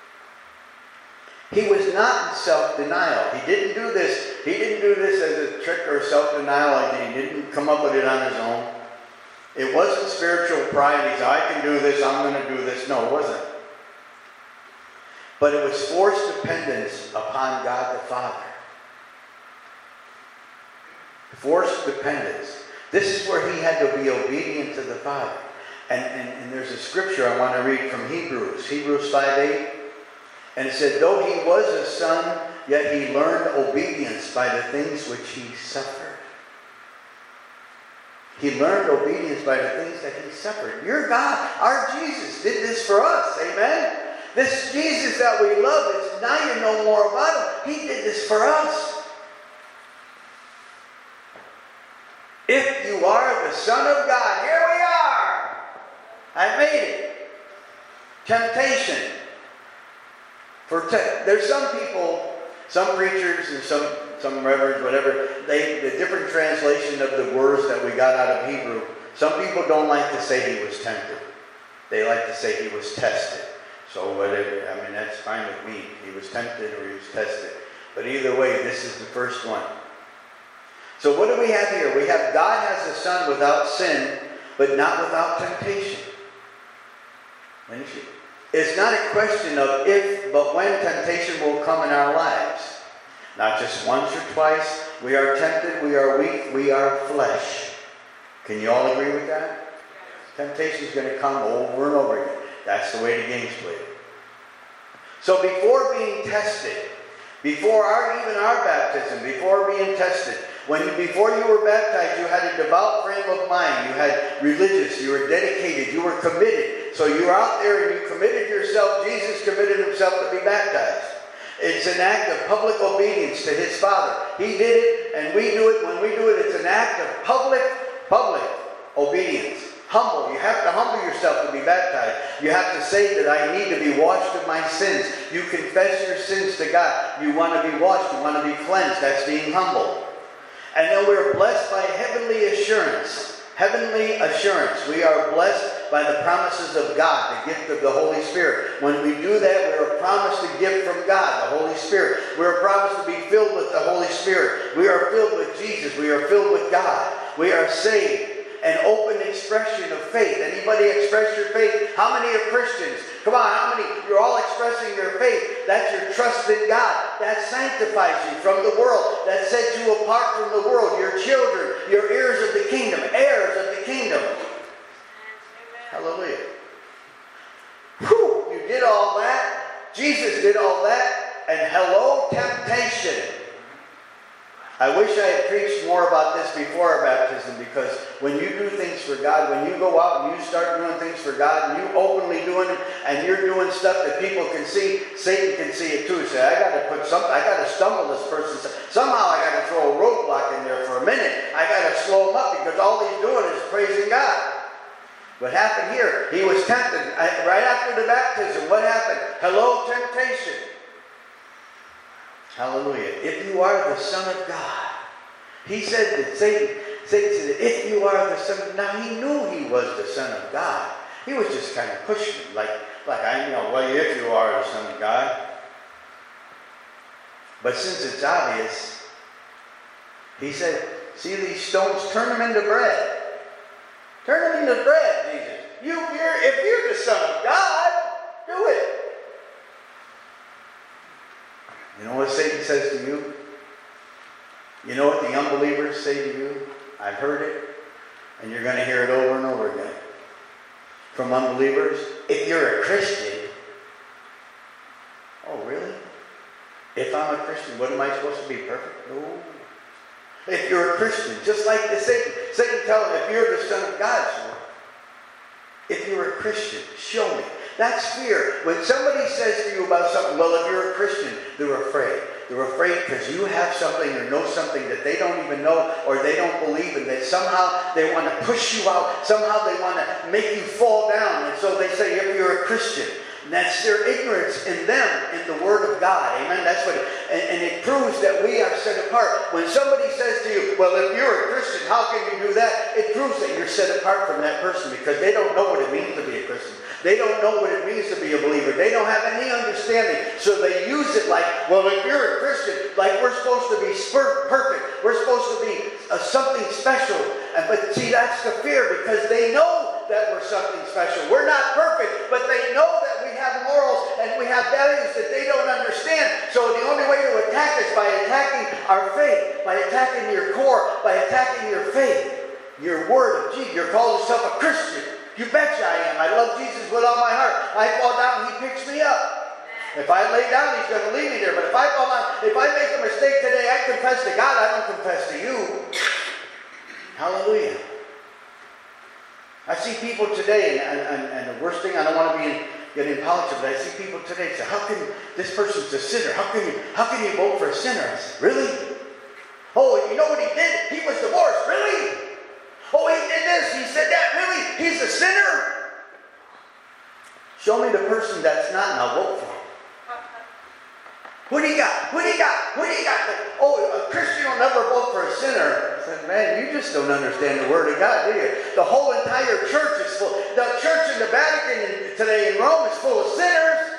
He was not in self-denial. He didn't do this. He didn't do this as a trick or self-denial. He didn't come up with it on his own. It wasn't spiritual pride. He said, I can do this. I'm going to do this. No, it wasn't. But it was forced dependence upon God the Father. Forced dependence. This is where he had to be obedient to the Father. And, and, and there's a scripture I want to read from Hebrews. Hebrews five eight. And it said, though he was a son, yet he learned obedience by the things which he suffered. He learned obedience by the things that he suffered. Your God, our Jesus, did this for us. Amen? This Jesus that we love, it's now you know more about him. He did this for us. If you are the Son of God, here we are. I made it. Temptation. For te- there's some people, some preachers and some, some reverends, whatever, they the different translation of the words that we got out of Hebrew. Some people don't like to say he was tempted. They like to say he was tested. So whatever, I mean, that's fine with me. He was tempted or he was tested. But either way, this is the first one. So what do we have here? We have God has a son without sin, but not without temptation. It's not a question of if, but when temptation will come in our lives. Not just once or twice. We are tempted, we are weak, we are flesh. Can you all agree with that? Temptation is going to come over and over again. That's the way the game's played. So before being tested, before our, even our baptism, before being tested, when you, before you were baptized, you had a devout frame of mind. You had religious. You were dedicated. You were committed. So you were out there and you committed yourself. Jesus committed himself to be baptized. It's an act of public obedience to his Father. He did it, and we do it. When we do it, it's an act of public, public obedience. Humble. You have to humble yourself to be baptized. You have to say that I need to be washed of my sins. You confess your sins to God. You want to be washed. You want to be cleansed. That's being humble. And then we're blessed by heavenly assurance. Heavenly assurance. We are blessed by the promises of God, the gift of the Holy Spirit. When we do that, we're promised a gift from God, the Holy Spirit. We're promised to be filled with the Holy Spirit. We are filled with Jesus. We are filled with God. We are saved. An open expression of faith. Anybody express your faith? How many are Christians? Come on, how many? You're all expressing your faith. That's your trust in God. That sanctifies you from the world. That sets you apart from the world. Your children, your heirs of the kingdom, heirs of the kingdom. Hallelujah. Whew, you did all that. Jesus did all that. And hello, temptation. I wish I had preached more about this before our baptism, because when you do things for God, when you go out and you start doing things for God, and you openly doing it, and you're doing stuff that people can see, Satan can see it too. Say, I got to put something, I got to stumble this person. Somehow I got to throw a roadblock in there for a minute. I got to slow him up, because all he's doing is praising God. What happened here? He was tempted. Right after the baptism, what happened? Hello, temptation. Hallelujah. If you are the Son of God. He said that Satan, Satan said, if you are the Son of God. Now he knew he was the Son of God. He was just kind of pushing him. Like, like I you know, well, if you are the Son of God. But since it's obvious, he said, see these stones, turn them into bread. Turn them into bread, Jesus. You, you're, if you're the Son of God, do it. You know what Satan says to you? You know what the unbelievers say to you? I've heard it, and you're going to hear it over and over again. From unbelievers, if you're a Christian, oh really? If I'm a Christian, what am I supposed to be? Perfect? No. If you're a Christian, just like the Satan, Satan tells him, if you're the Son of God, so if you're a Christian, show me. That's fear. When somebody says to you about something, well, if you're a Christian, they're afraid. They're afraid because you have something or know something that they don't even know or they don't believe in, that somehow they want to push you out. Somehow they want to make you fall down. And so they say, if you're a Christian. And that's their ignorance in them, in the Word of God. Amen? That's what it, and, and it proves that we are set apart. When somebody says to you, well, if you're a Christian, how can you do that? It proves that you're set apart from that person because they don't know what it means to be a Christian. They don't know what it means to be a believer. They don't have any understanding. So they use it like, well, if you're a Christian, like we're supposed to be perfect. We're supposed to be uh, something special. And, but see, that's the fear because they know that we're something special. We're not perfect, but they know that we have morals and we have values that they don't understand. So the only way to attack us by attacking our faith, by attacking your core, by attacking your faith, your word of Jesus. You're called yourself a Christian. You betcha I am. I love Jesus with all my heart. I fall down, He picks me up. If I lay down, He's going to leave me there. But if I fall down, if I make a mistake today, I confess to God. I don't confess to you. Hallelujah. I see people today, and, and, and the worst thing, I don't want to be in, get in politics, but I see people today say, how can this person's a sinner? How can you, how can you vote for a sinner? I said, really? Oh, you know what he did? He was divorced. Really? Oh, he did this. He said that. Really? He's a sinner? Show me the person that's not, and I'll vote for him. Who do you got? Who do you got? Who do you got? Oh, a Christian will never vote for a sinner. I said, man, you just don't understand the Word of God, do you? The whole entire church is full. The church in the Vatican today in Rome is full of sinners.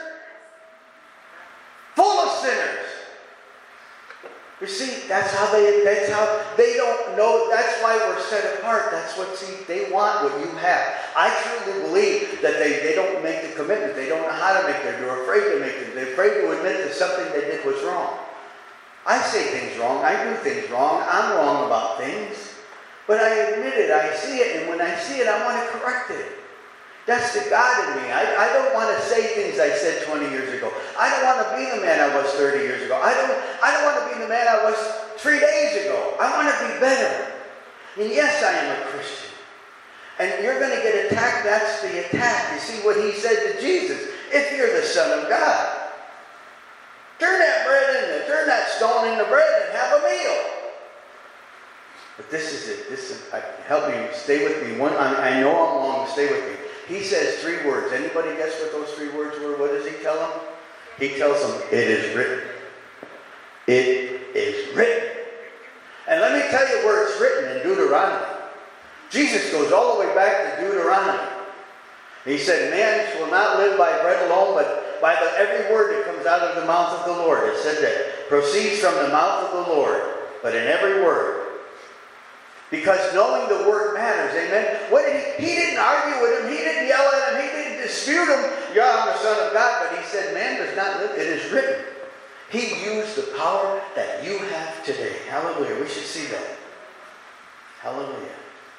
Full of sinners. You see, that's how they, that's how they don't know. That's why we're set apart. That's what, see, they want what you have. I truly believe that they, they don't make the commitment. They don't know how to make it. They're afraid to make it. They're afraid to admit that something they did was wrong. I say things wrong. I do things wrong. I'm wrong about things. But I admit it. I see it. And when I see it, I want to correct it. That's the God in me. I, I don't want to say things I said twenty years ago. I don't want to be the man I was thirty years ago. I don't, I don't want to be the man I was three days ago. I want to be better. And yes, I am a Christian. And you're going to get attacked. That's the attack. You see what he said to Jesus. If you're the Son of God, turn that bread into, turn that stone into bread and have a meal. But this is it. This is, help me. Stay with me. One, I, I know I'm wrong. Stay with me. He says three words. Anybody guess what those three words were? What does he tell them? He tells them, it is written. It is written. And let me tell you where it's written in Deuteronomy. Jesus goes all the way back to Deuteronomy. He said, man will not live by bread alone, but by the, every word that comes out of the mouth of the Lord. It said that proceeds from the mouth of the Lord, but in every word. Because knowing the word matters, amen? What did he, he didn't argue with him. He didn't yell at him. He didn't dispute him. Yeah, I'm the Son of God. But he said, man does not live. It is written. He used the power that you have today. Hallelujah. We should see that. Hallelujah.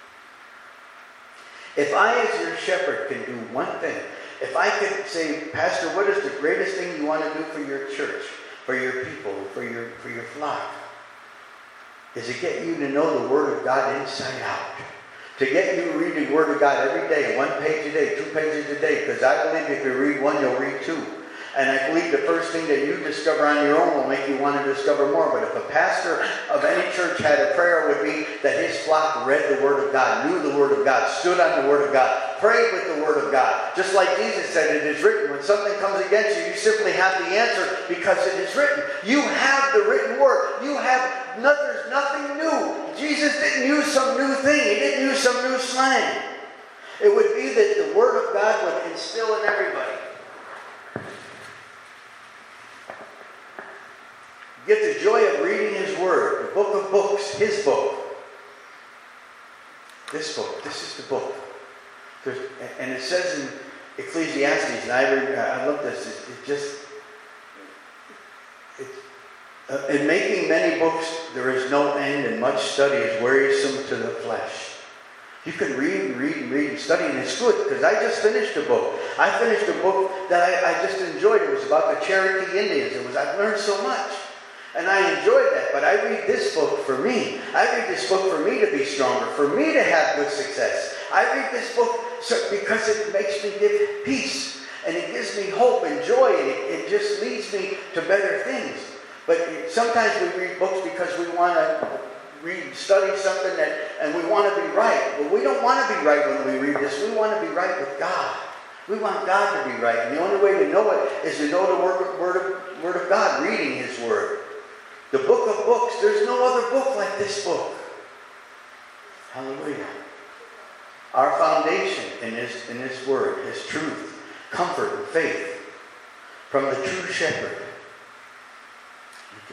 If I, as your shepherd, can do one thing. If I could say, Pastor, what is the greatest thing you want to do for your church, for your people, for your, for your flock? Is to get you to know the Word of God inside out. To get you to read the Word of God every day, one page a day, two pages a day. Because I believe if you read one, you'll read two. And I believe the first thing that you discover on your own will make you want to discover more. But if a pastor of any church had a prayer, it would be that his flock read the Word of God, knew the Word of God, stood on the Word of God, prayed with the Word of God. Just like Jesus said, it is written. When something comes against you, you simply have the answer because it is written. You have the written Word. You have, no, there's nothing new. Jesus didn't use some new thing. He didn't use some new slang. It would be that the Word of God would instill in everybody. Get the joy of reading His Word, the book of books, His book. This book, this is the book. There's, and it says in Ecclesiastes, and I, I looked at this, it, it just, it, Uh, in making many books, there is no end, and much study is wearisome to the flesh. You can read and read and read and study, and it's good, because I just finished a book. I finished a book that I, I just enjoyed. It was about the Cherokee Indians. It was, I learned so much. And I enjoyed that, but I read this book for me. I read this book for me to be stronger, for me to have good success. I read this book so, because it makes me give peace, and it gives me hope and joy, and it, it just leads me to better things. But sometimes we read books because we want to read, study something that, and we want to be right. But we don't want to be right when we read this. We want to be right with God. We want God to be right. And the only way to know it is to know the word, word, of, word of God, reading His Word. The book of books, there's no other book like this book. Hallelujah. Our foundation in His, in His Word, His truth, comfort, and faith from the true shepherd. Thank you,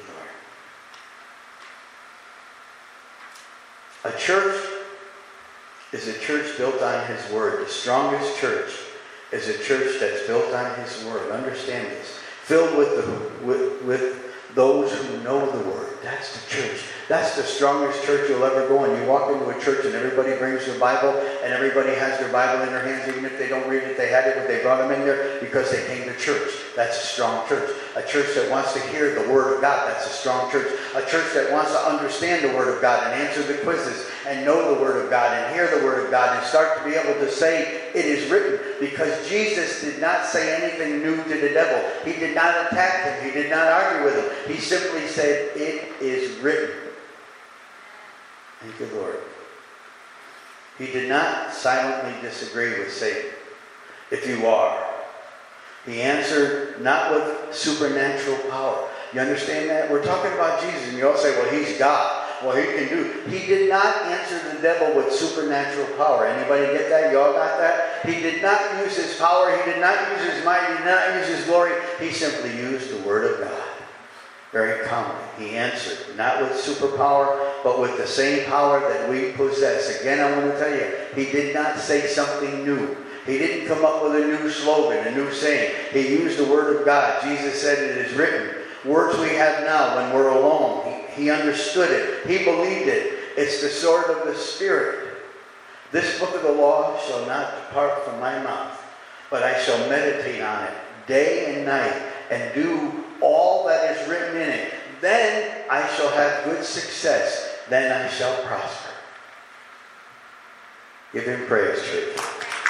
Lord. A church is a church built on His Word. The strongest church is a church that's built on His Word. Understand this. Filled with the with, with those who know the Word. That's the church. That's the strongest church you'll ever go in. You walk into a church and everybody brings their Bible, and everybody has their Bible in their hands. Even if they don't read it, they had it, but they brought them in there because they came to church. That's a strong church. A church that wants to hear the Word of God. That's a strong church. A church that wants to understand the Word of God and answer the quizzes and know the Word of God and hear the Word of God and start to be able to say, it is written. Because Jesus did not say anything new to the devil. He did not attack him. He did not argue with him. He simply said, it is written. Thank you, Lord. He did not silently disagree with Satan. If you are. He answered not with supernatural power. You understand that? We're talking about Jesus, and you all say, well, He's God. Well, He can do. He did not answer the devil with supernatural power. Anybody get that? You all got that? He did not use His power. He did not use His might. He did not use His glory. He simply used the Word of God. Very calmly. He answered, not with superpower, but with the same power that we possess. Again, I want to tell you, He did not say something new. He didn't come up with a new slogan, a new saying. He used the Word of God. Jesus said, it is written. Words we have now when we're alone. He, he understood it. He believed it. It's the sword of the Spirit. This book of the law shall not depart from my mouth, but I shall meditate on it day and night and do all that is written in it. Then I shall have good success. Then I shall prosper. Give Him praise, church.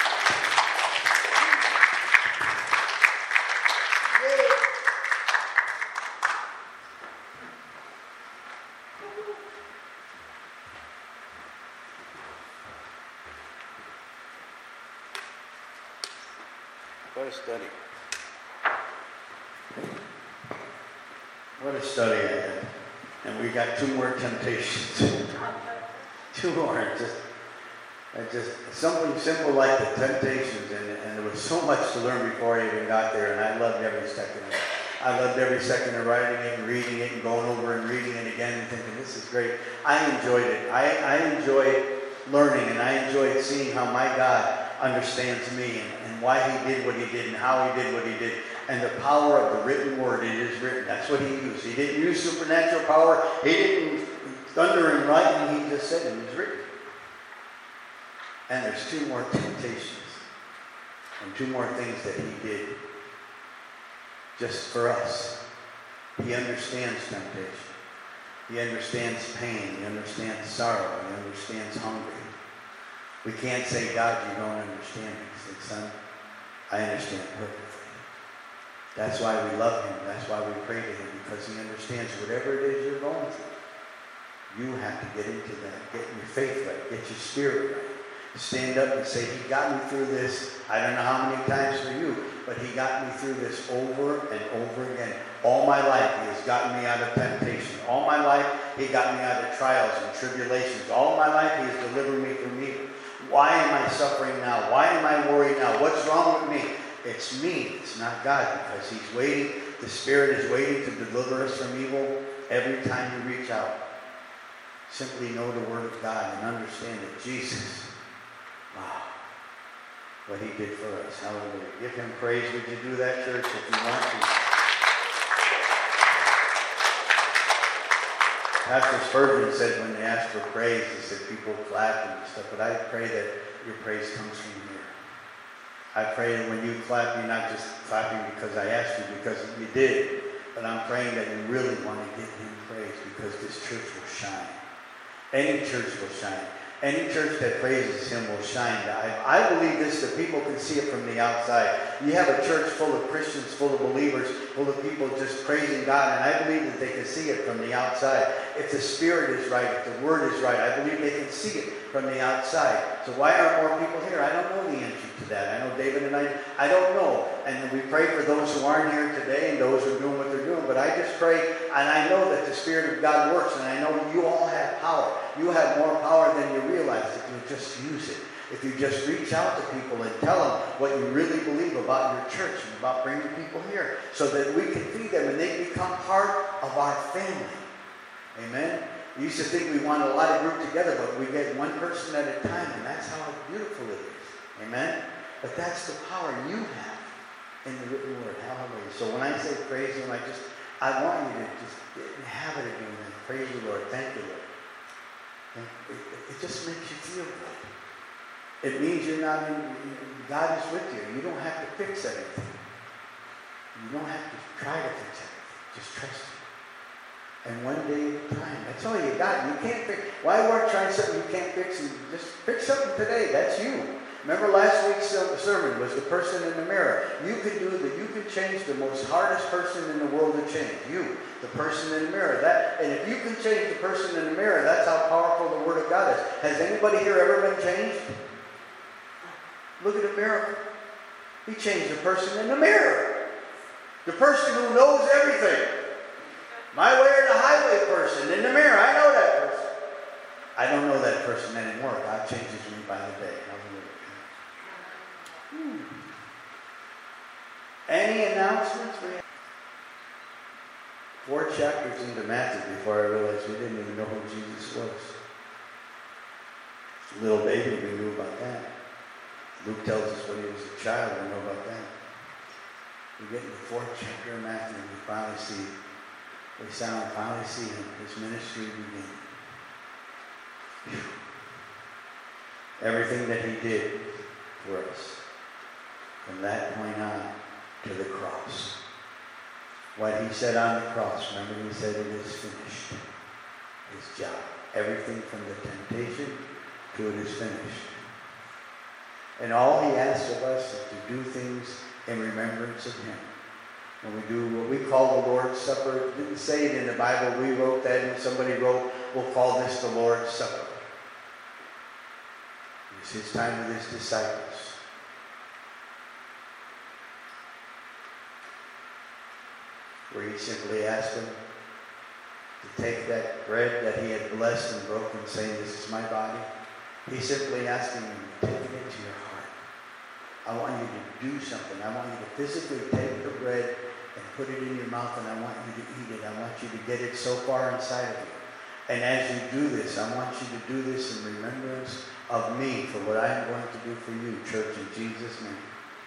What a study. What a study I had. And we got two more temptations. Two more. Just, I just something simple like the temptations, and, and there was so much to learn before I even got there, and I loved every second of it. I loved every second of writing it and reading it and going over and reading it again and thinking, this is great. I enjoyed it. I, I enjoyed learning, and I enjoyed seeing how my God understands me and, and why He did what He did and how He did what He did. And the power of the written word, it is written. That's what He used. He didn't use supernatural power. He didn't thunder and lightning. He just said it was written. And there's two more temptations. And two more things that He did just for us. He understands temptation. He understands pain. He understands sorrow. He understands hunger. We can't say, God, you don't understand me. He said, son, I understand perfectly. That's why we love Him. That's why we pray to Him, because He understands whatever it is you're going through. You have to get into that. Get your faith right. Get your spirit right. Stand up and say, He got me through this. I don't know how many times for you, but He got me through this over and over again. All my life, He has gotten me out of temptation. All my life, He got me out of trials and tribulations. All my life, He has delivered me from evil. Why am I suffering now? Why am I worried now? What's wrong with me? It's me. It's not God, because He's waiting. The Spirit is waiting to deliver us from evil every time you reach out. Simply know the Word of God and understand that Jesus, wow, what He did for us. Hallelujah. Give Him praise. Would you do that, church, if you want to? Pastor Spurgeon said when they asked for praise, he said people clap and stuff, but I pray that your praise comes from here. I pray that when you clap, you're not just clapping because I asked you, because you did, but I'm praying that you really want to give him praise because this church will shine. Any church will shine. Any church that praises him will shine. I, I believe this, that people can see it from the outside. You have a church full of Christians, full of believers, full of people just praising God, and I believe that they can see it from the outside. If the spirit is right, if the word is right, I believe they can see it from the outside. So why aren't more people here? I don't know the answer to that. I know David and I, I don't know. And we pray for those who aren't here today and those who are doing what they're doing. But I just pray, and I know that the Spirit of God works, and I know you all have power. You have more power than you realize if you just use it. If you just reach out to people and tell them what you really believe about your church and about bringing people here so that we can feed them and they become part of our family. Amen? We used to think we wanted a lot of group together, but we get one person at a time, and that's how beautiful it is. Amen? But that's the power you have in the written word. Hallelujah. So when I say praise him, I just, I want you to just get in the habit of doing that. Praise the Lord. Thank you, Lord. It, it, it just makes you feel good. It means you're not in, God is with you. You don't have to fix anything. You don't have to try to fix anything. Just trust him. And one day at a time. That's all you got. You can't fix. Why work trying something you can't fix? And just fix something today. That's you. Remember last week's sermon was the person in the mirror. You can do that. You can change the most hardest person in the world to change. You, the person in the mirror. That, and if you can change the person in the mirror, that's how powerful the Word of God is. Has anybody here ever been changed? Look at the miracle. He changed the person in the mirror. The person who knows everything. My way or the highway person in the mirror. I know that person. I don't know that person anymore. God changes me by the day. Hmm. Any announcements? Four chapters into Matthew before I realized we didn't even know who Jesus was. Little baby, we knew about that. Luke tells us when he was a child, we know about that. We get in the fourth chapter of Matthew and we finally see, we sound finally see him, his ministry begin. Everything that he did for us. From that point on to the cross. What he said on the cross, remember he said it is finished. His job. Everything from the temptation to it is finished. And all he asks of us is to do things in remembrance of him. When we do what we call the Lord's Supper, it didn't say it in the Bible, we wrote that and somebody wrote, we'll call this the Lord's Supper. It's his time with his disciples. Where he simply asked them to take that bread that he had blessed and broken, saying, this is my body. He simply asked them to take it into your heart. I want you to do something. I want you to physically take the bread and put it in your mouth, and I want you to eat it. I want you to get it so far inside of you. And as you do this, I want you to do this in remembrance of me for what I am going to do for you, church, in Jesus' name.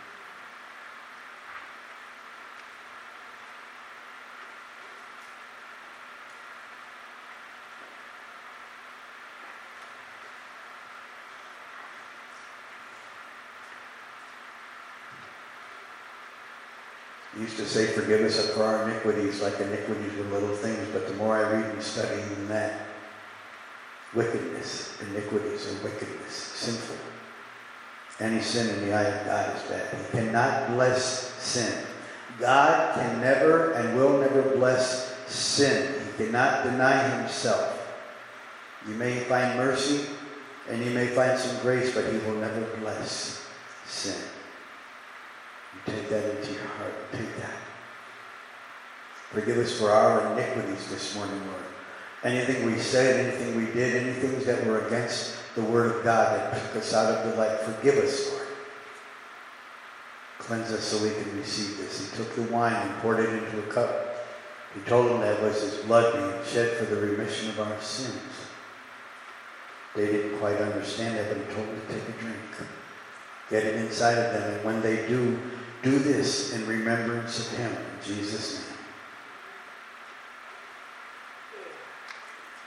He used to say, forgive us for our iniquities, like iniquities were little things, but the more I read and study even that, wickedness, iniquities are wickedness, sinful. Any sin in the eye of God is bad. He cannot bless sin. God can never and will never bless sin. He cannot deny himself. You may find mercy and you may find some grace, but he will never bless sin. You take that into your heart. Take that. Forgive us for our iniquities this morning, Lord. Anything we said, anything we did, anything that were against the Word of God that took us out of the light. Forgive us, Lord. Cleanse us so we can receive this. He took the wine and poured it into a cup. He told them that was his blood being shed for the remission of our sins. They didn't quite understand that, but he told them to take a drink. Get it inside of them, and when they do, do this in remembrance of him, in Jesus' name.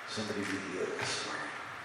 Somebody be healed this morning.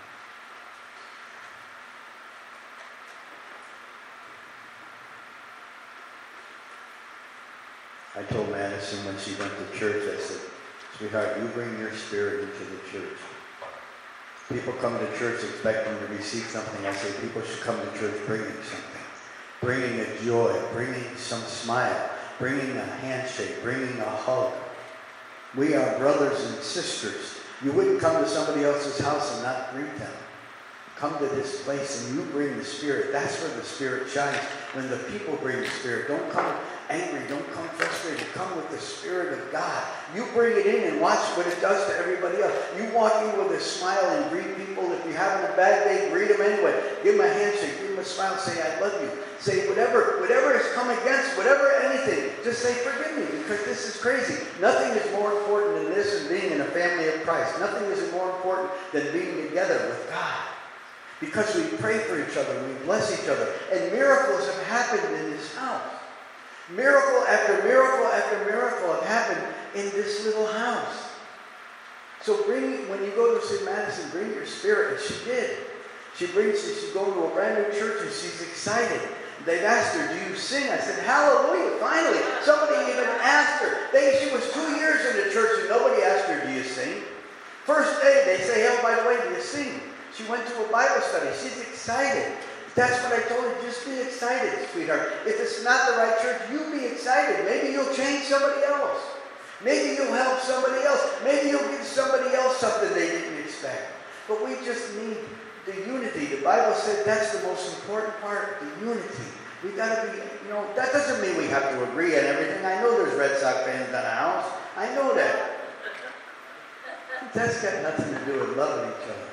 I told Madison when she went to church, I said, sweetheart, you bring your spirit into the church. People come to church expecting to receive something. I say people should come to church bringing something. Bringing a joy, bringing some smile, bringing a handshake, bringing a hug. We are brothers and sisters. You wouldn't come to somebody else's house and not greet them. Come to this place and you bring the Spirit. That's where the Spirit shines. When the people bring the Spirit, don't come angry, don't come frustrated. Come with the Spirit of God. You bring it in and watch what it does to everybody else. You walk in with a smile and greet people. If you're having a bad day, greet them anyway. Give them a handshake, give them a smile, say, I love you. Say whatever, whatever has come against, whatever, anything, just say, forgive me, because this is crazy. Nothing is more important than this and being in a family of Christ. Nothing is more important than being together with God. Because we pray for each other, we bless each other. And miracles have happened in this house. Miracle after miracle after miracle have happened in this little house. So bring, when you go to Saint Madison, bring your spirit. And she did. She brings, she's going to a brand new church and she's excited. They've asked her, do you sing? I said, hallelujah, finally. Somebody even asked her. They, she was two years in the church and nobody asked her, do you sing? First day, they say, oh, by the way, do you sing? She went to a Bible study. She's excited. That's what I told her. Just be excited, sweetheart. If it's not the right church, you be excited. Maybe you'll change somebody else. Maybe you'll help somebody else. Maybe you'll give somebody else something they didn't expect. But we just need the unity. The Bible said that's the most important part, the unity. We got to be, you know, that doesn't mean we have to agree on everything. I know there's Red Sox fans in the house. I know that. That's got nothing to do with loving each other.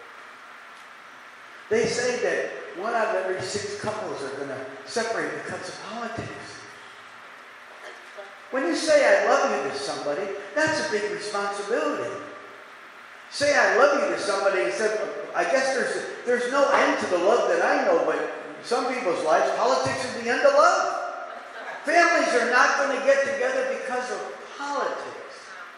They say that one out of every six couples are going to separate because of politics. When you say I love you to somebody, that's a big responsibility. Say I love you to somebody and said, I guess there's there's no end to the love that I know, but in some people's lives, politics is the end of love. Families are not going to get together because of politics.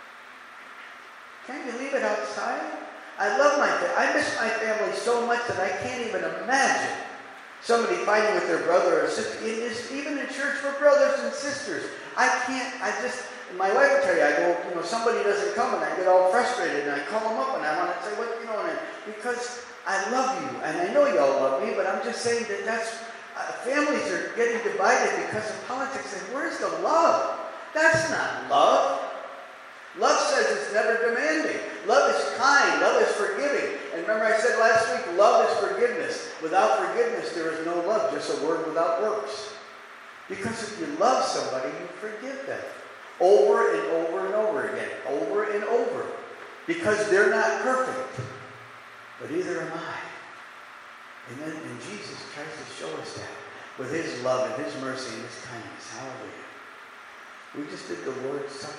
Can't you leave it outside? I love my family. I miss my family so much that I can't even imagine somebody fighting with their brother or sister. It is, even in church, we're brothers and sisters. I can't, I just, my wife will tell you, I go, you know, somebody doesn't come and I get all frustrated and I call them up and I want to say, what, you know, and I, because I love you and I know y'all love me, but I'm just saying that that's, uh, families are getting divided because of politics. And where's the love? That's not love. Love says it's never demanding. Love is kind. Love is forgiving. And remember I said last week, love is forgiveness. Without forgiveness, there is no love, just a word without works. Because if you love somebody, you forgive them. Over and over and over again. Over and over. Because they're not perfect. But either am I. And then and Jesus tries to show us that. With his love and his mercy and his kindness. Hallelujah. We just did the Lord's Supper.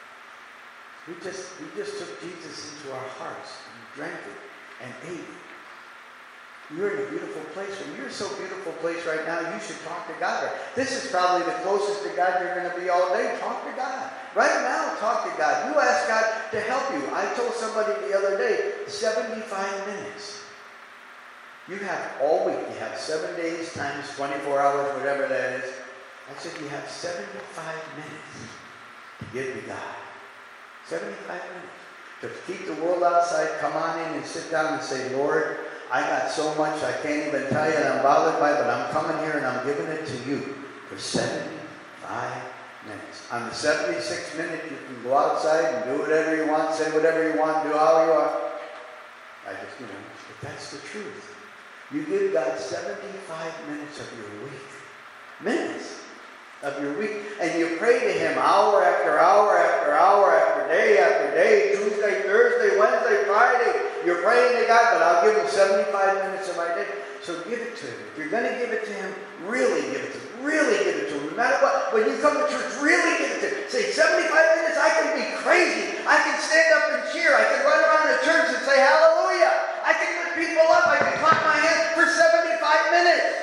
We just, we just took Jesus into our hearts and drank it and ate it. You're in a beautiful place. When you're in so beautiful place right now, you should talk to God. This is probably the closest to God you're going to be all day. Talk to God. Right now, talk to God. You ask God to help you. I told somebody the other day, seventy-five minutes. You have all week. You have seven days times twenty-four hours, whatever that is. I said you have seventy-five minutes to give to God. seventy-five minutes. To keep the world outside, come on in and sit down and say, Lord, I got so much I can't even tell you and I'm bothered by it, but I'm coming here and I'm giving it to you for seventy-five minutes. On the seventy-sixth minute, you can go outside and do whatever you want, say whatever you want, do all you want. I just, you know, but that's the truth. You give God seventy-five minutes of your week. Minutes. Of your week, and you pray to him hour after hour after hour after day after day, Tuesday, Thursday, Wednesday, Friday. You're praying to God, but I'll give him seventy-five minutes of my day. So give it to him. If you're going to give it to him, really give it to him. Really give it to him. No matter what. When you come to church, really give it to him. Say, seventy-five minutes, I can be crazy. I can stand up and cheer. I can run around the church and say, hallelujah. I can lift people up. I can clap my hands for seventy-five minutes.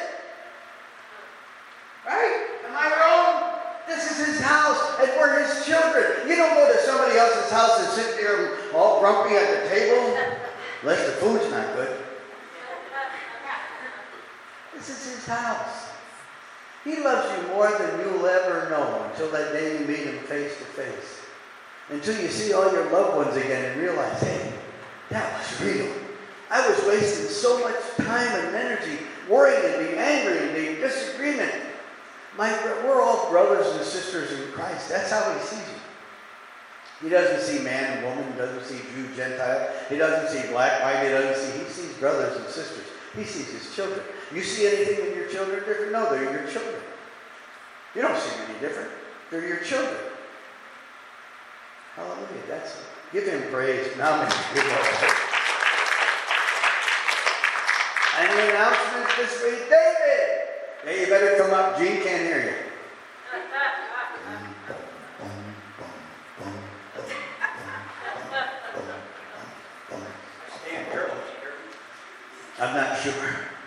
Right? Am I wrong? This is his house, and we're his children. You don't go to somebody else's house and sit there all grumpy at the table. This is his house. He loves you more than you'll ever know until that day you meet him face to face. Until you see all your loved ones again and realize, hey, that was real. I was wasting so much time and energy worrying and being angry and being in disagreement. My, we're all brothers and sisters in Christ. That's how he sees you. He doesn't see man and woman. He doesn't see Jew, Gentile. He doesn't see black, white. He doesn't see. He sees brothers and sisters. He sees his children. You see anything in your children different? No, they're your children. You don't see them any different. They're your children. Hallelujah. That's it. Give him praise. Now I'm going to give him praise. Any announcements this week? David! Hey, you better come up. Gene can't hear you. Stand careful. I'm not sure.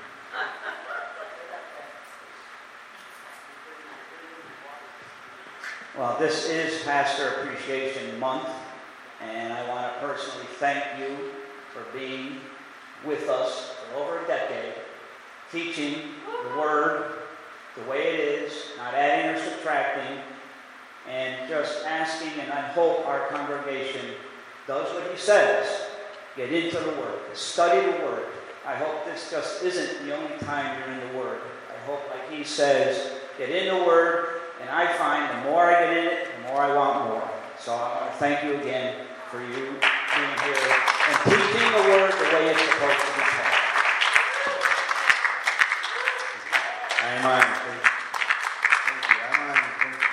Well, this is Pastor Appreciation Month, and I want to personally thank you for being with us for over a decade, teaching the Word the way it is, not adding or subtracting, and just asking, and I hope our congregation does what he says. Get into the Word, study the Word. I hope this just isn't the only time you're in the Word. I hope, like he says, get in the Word, and I find the more I get in it, the more I want more. So I want to thank you again for you being here and teaching the Word the way it's supposed to be taught. I'm honored. Thank you. Thank you. I'm honored. Thank you.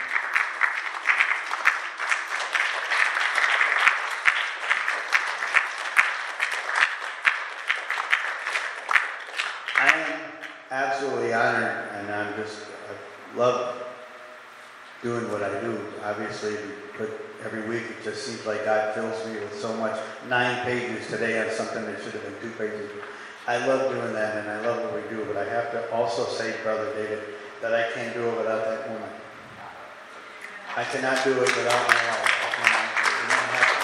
I am absolutely honored, and I'm just, I love doing what I do. Obviously, but every week it just seems like God fills me with so much. Nine pages today on something that should have been two pages. I love doing that, and I love what we do, but I have to also say, Brother David, that I can't do it without that woman. I cannot do it without my wife. I cannot, it won't happen.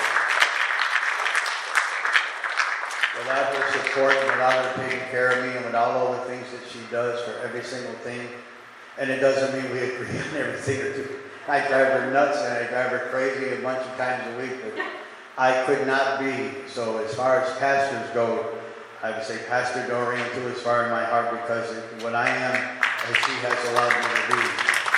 Without her support, and without her taking care of me, and without all the things that she does for every single thing, and it doesn't mean we agree on everything or do. I drive her nuts, and I drive her crazy a bunch of times a week, but I could not be. So as far as pastors go, I would say Pastor Doreen too, as far in my heart, because what I am, as she has allowed me to be.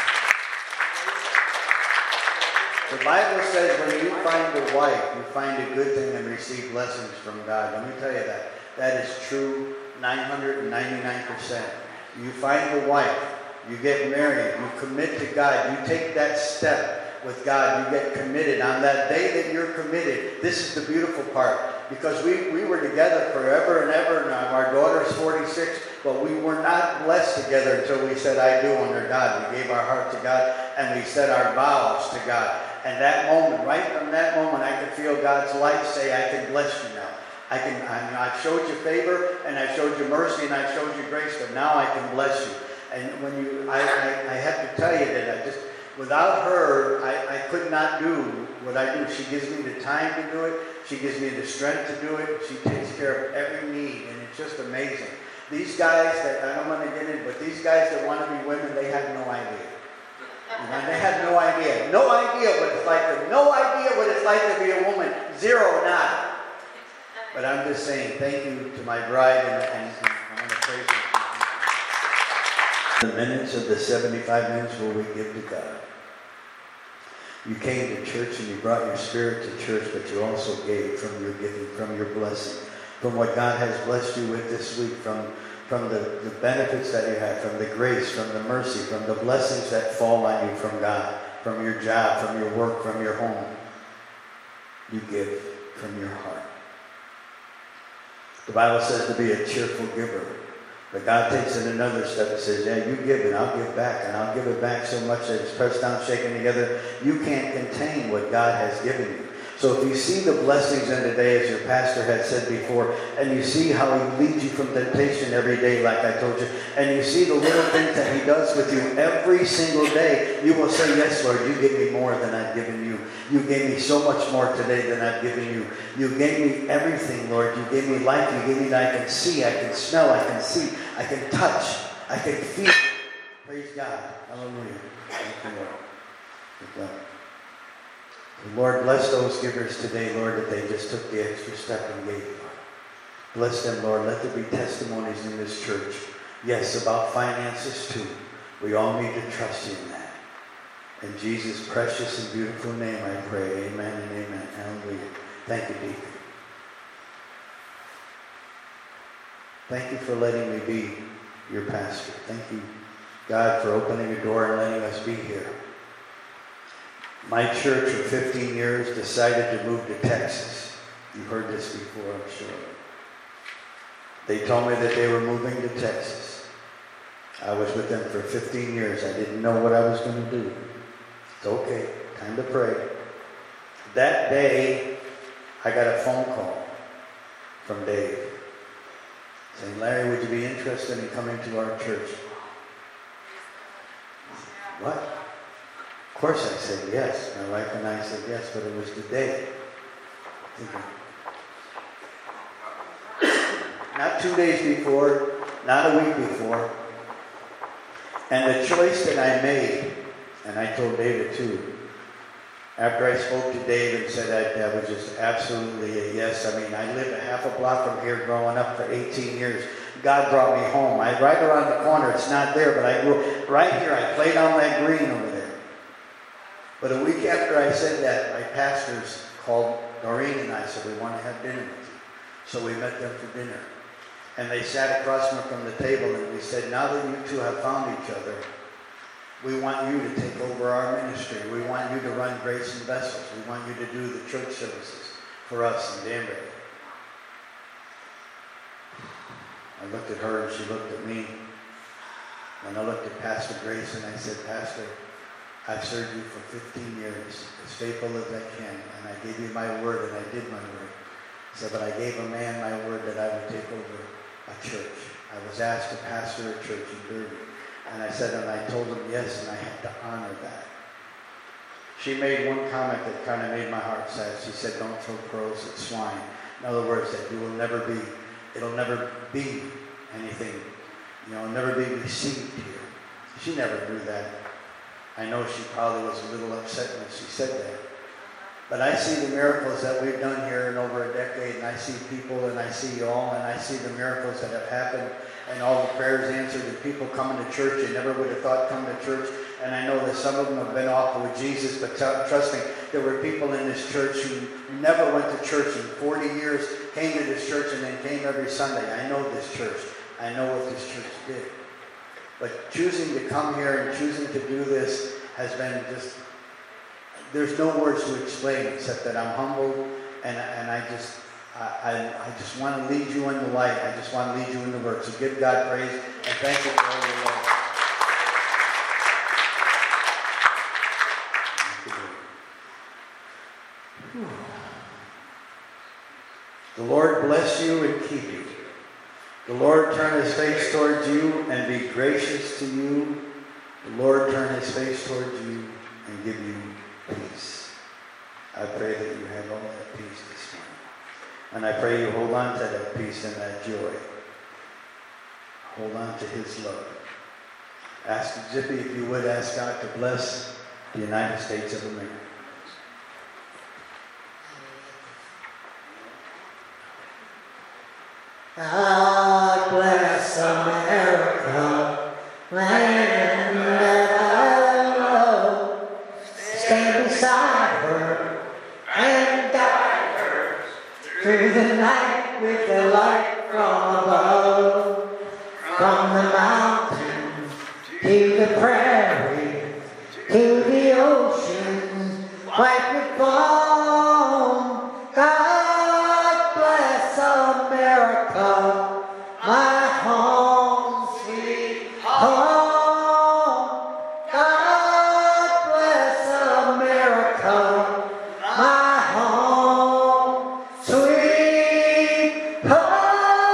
The Bible says when you find a wife, you find a good thing and receive blessings from God. Let me tell you that. That is true nine hundred ninety-nine percent. You find a wife, you get married, you commit to God, you take that step with God, you get committed. On that day that you're committed, this is the beautiful part. Because we, we were together forever and ever. Now our daughter's forty-six, but we were not blessed together until we said I do under God. We gave our heart to God and we said our vows to God. And that moment, right from that moment, I could feel God's light say, I can bless you now. I can, I, I've showed you favor and I've showed you mercy and I've showed you grace, but now I can bless you. And when you, I, I, I have to tell you that I just, without her, I, I could not do what I do. She gives me the time to do it. She gives me the strength to do it. She takes care of every need, and it's just amazing. These guys that, I don't want to get in, but these guys that want to be women, they have no idea. You know, they have no idea. No idea what it's like to, no idea what it's like to be a woman. Zero, nada. But I'm just saying, thank you to my bride, and, and, and I want to praise her. The minutes of the seventy-five minutes will we give to God. You came to church and you brought your spirit to church, but you also gave from your giving, from your blessing, from what God has blessed you with this week, from, from the, the benefits that you have, from the grace, from the mercy, from the blessings that fall on you from God, from your job, from your work, from your home. You give from your heart. The Bible says to be a cheerful giver. But God takes it another step and says, yeah, you give it, I'll give back. And I'll give it back so much that it's pressed down, shaken together. You can't contain what God has given you. So if you see the blessings in the day, as your pastor had said before, and you see how he leads you from temptation every day, like I told you, and you see the little things that he does with you every single day, you will say, yes, Lord, you give me more than I've given you. You gave me so much more today than I've given you. You gave me everything, Lord. You gave me life. You gave me that I can see, I can smell, I can see, I can touch. I can feel it. Praise God. Hallelujah. Thank you, Lord. Good God. The Lord, bless those givers today, Lord, that they just took the extra step and gave, Lord. Bless them, Lord. Let there be testimonies in this church. Yes, about finances too. We all need to trust you in that. In Jesus' precious and beautiful name I pray. Amen and amen. Hallelujah. Thank you, Deacon. Thank you for letting me be your pastor. Thank you, God, for opening a door and letting us be here. My church for fifteen years decided to move to Texas. You've heard this before, I'm sure. They told me that they were moving to Texas. I was with them for fifteen years. I didn't know what I was going to do. It's okay. Time to pray. That day, I got a phone call from Dave saying, Larry, would you be interested in coming to our church? What? Of course I said yes. My wife and I said yes, but it was the day. Not two days before, not a week before. And the choice that I made, and I told David too, after I spoke to Dave and said that, that was just absolutely a yes. I mean, I lived a half a block from here growing up for eighteen years. God brought me home. I right around the corner. It's not there, but I grew right here. I played on that green over there. But a week after I said that, my pastors called Doreen and I said, we want to have dinner with you. So we met them for dinner. And they sat across from the table and we said, now that you two have found each other, we want you to take over our ministry. We want you to run Grace and Vessels. We want you to do the church services for us in Danbury. I looked at her and she looked at me. And I looked at Pastor Grace and I said, Pastor, I've served you for fifteen years, as faithful as I can. And I gave you my word and I did my word. I said, but I gave a man my word that I would take over a church. I was asked to pastor a church in Derby. And I said, and I told him yes, and I had to honor that. She made one comment that kind of made my heart sad. She said, don't throw crows at swine. In other words, that you will never be, it'll never be anything, you know, never be received here. She never knew that. I know she probably was a little upset when she said that. But I see the miracles that we've done here in over a decade, and I see people, and I see you all, and I see the miracles that have happened, and all the prayers answered, and people coming to church they never would have thought come to church. And I know that some of them have been off with Jesus, but t- trust me, there were people in this church who never went to church in forty years, came to this church, and then came every Sunday. I know this church. I know what this church did. But choosing to come here and choosing to do this has been just, there's no words to explain except that I'm humbled, and, and I just, I, I, I just want to lead you in the light. I just want to lead you in the work. So give God praise and thank you for all your love. The Lord bless you and keep you. The Lord turn his face towards you and be gracious to you. The Lord turn his face towards you and give you peace. I pray that you have all that peace this morning. And I pray you hold on to that peace and that joy. Hold on to his love. Ask Zippy, if you would, ask God to bless the United States of America. Ah.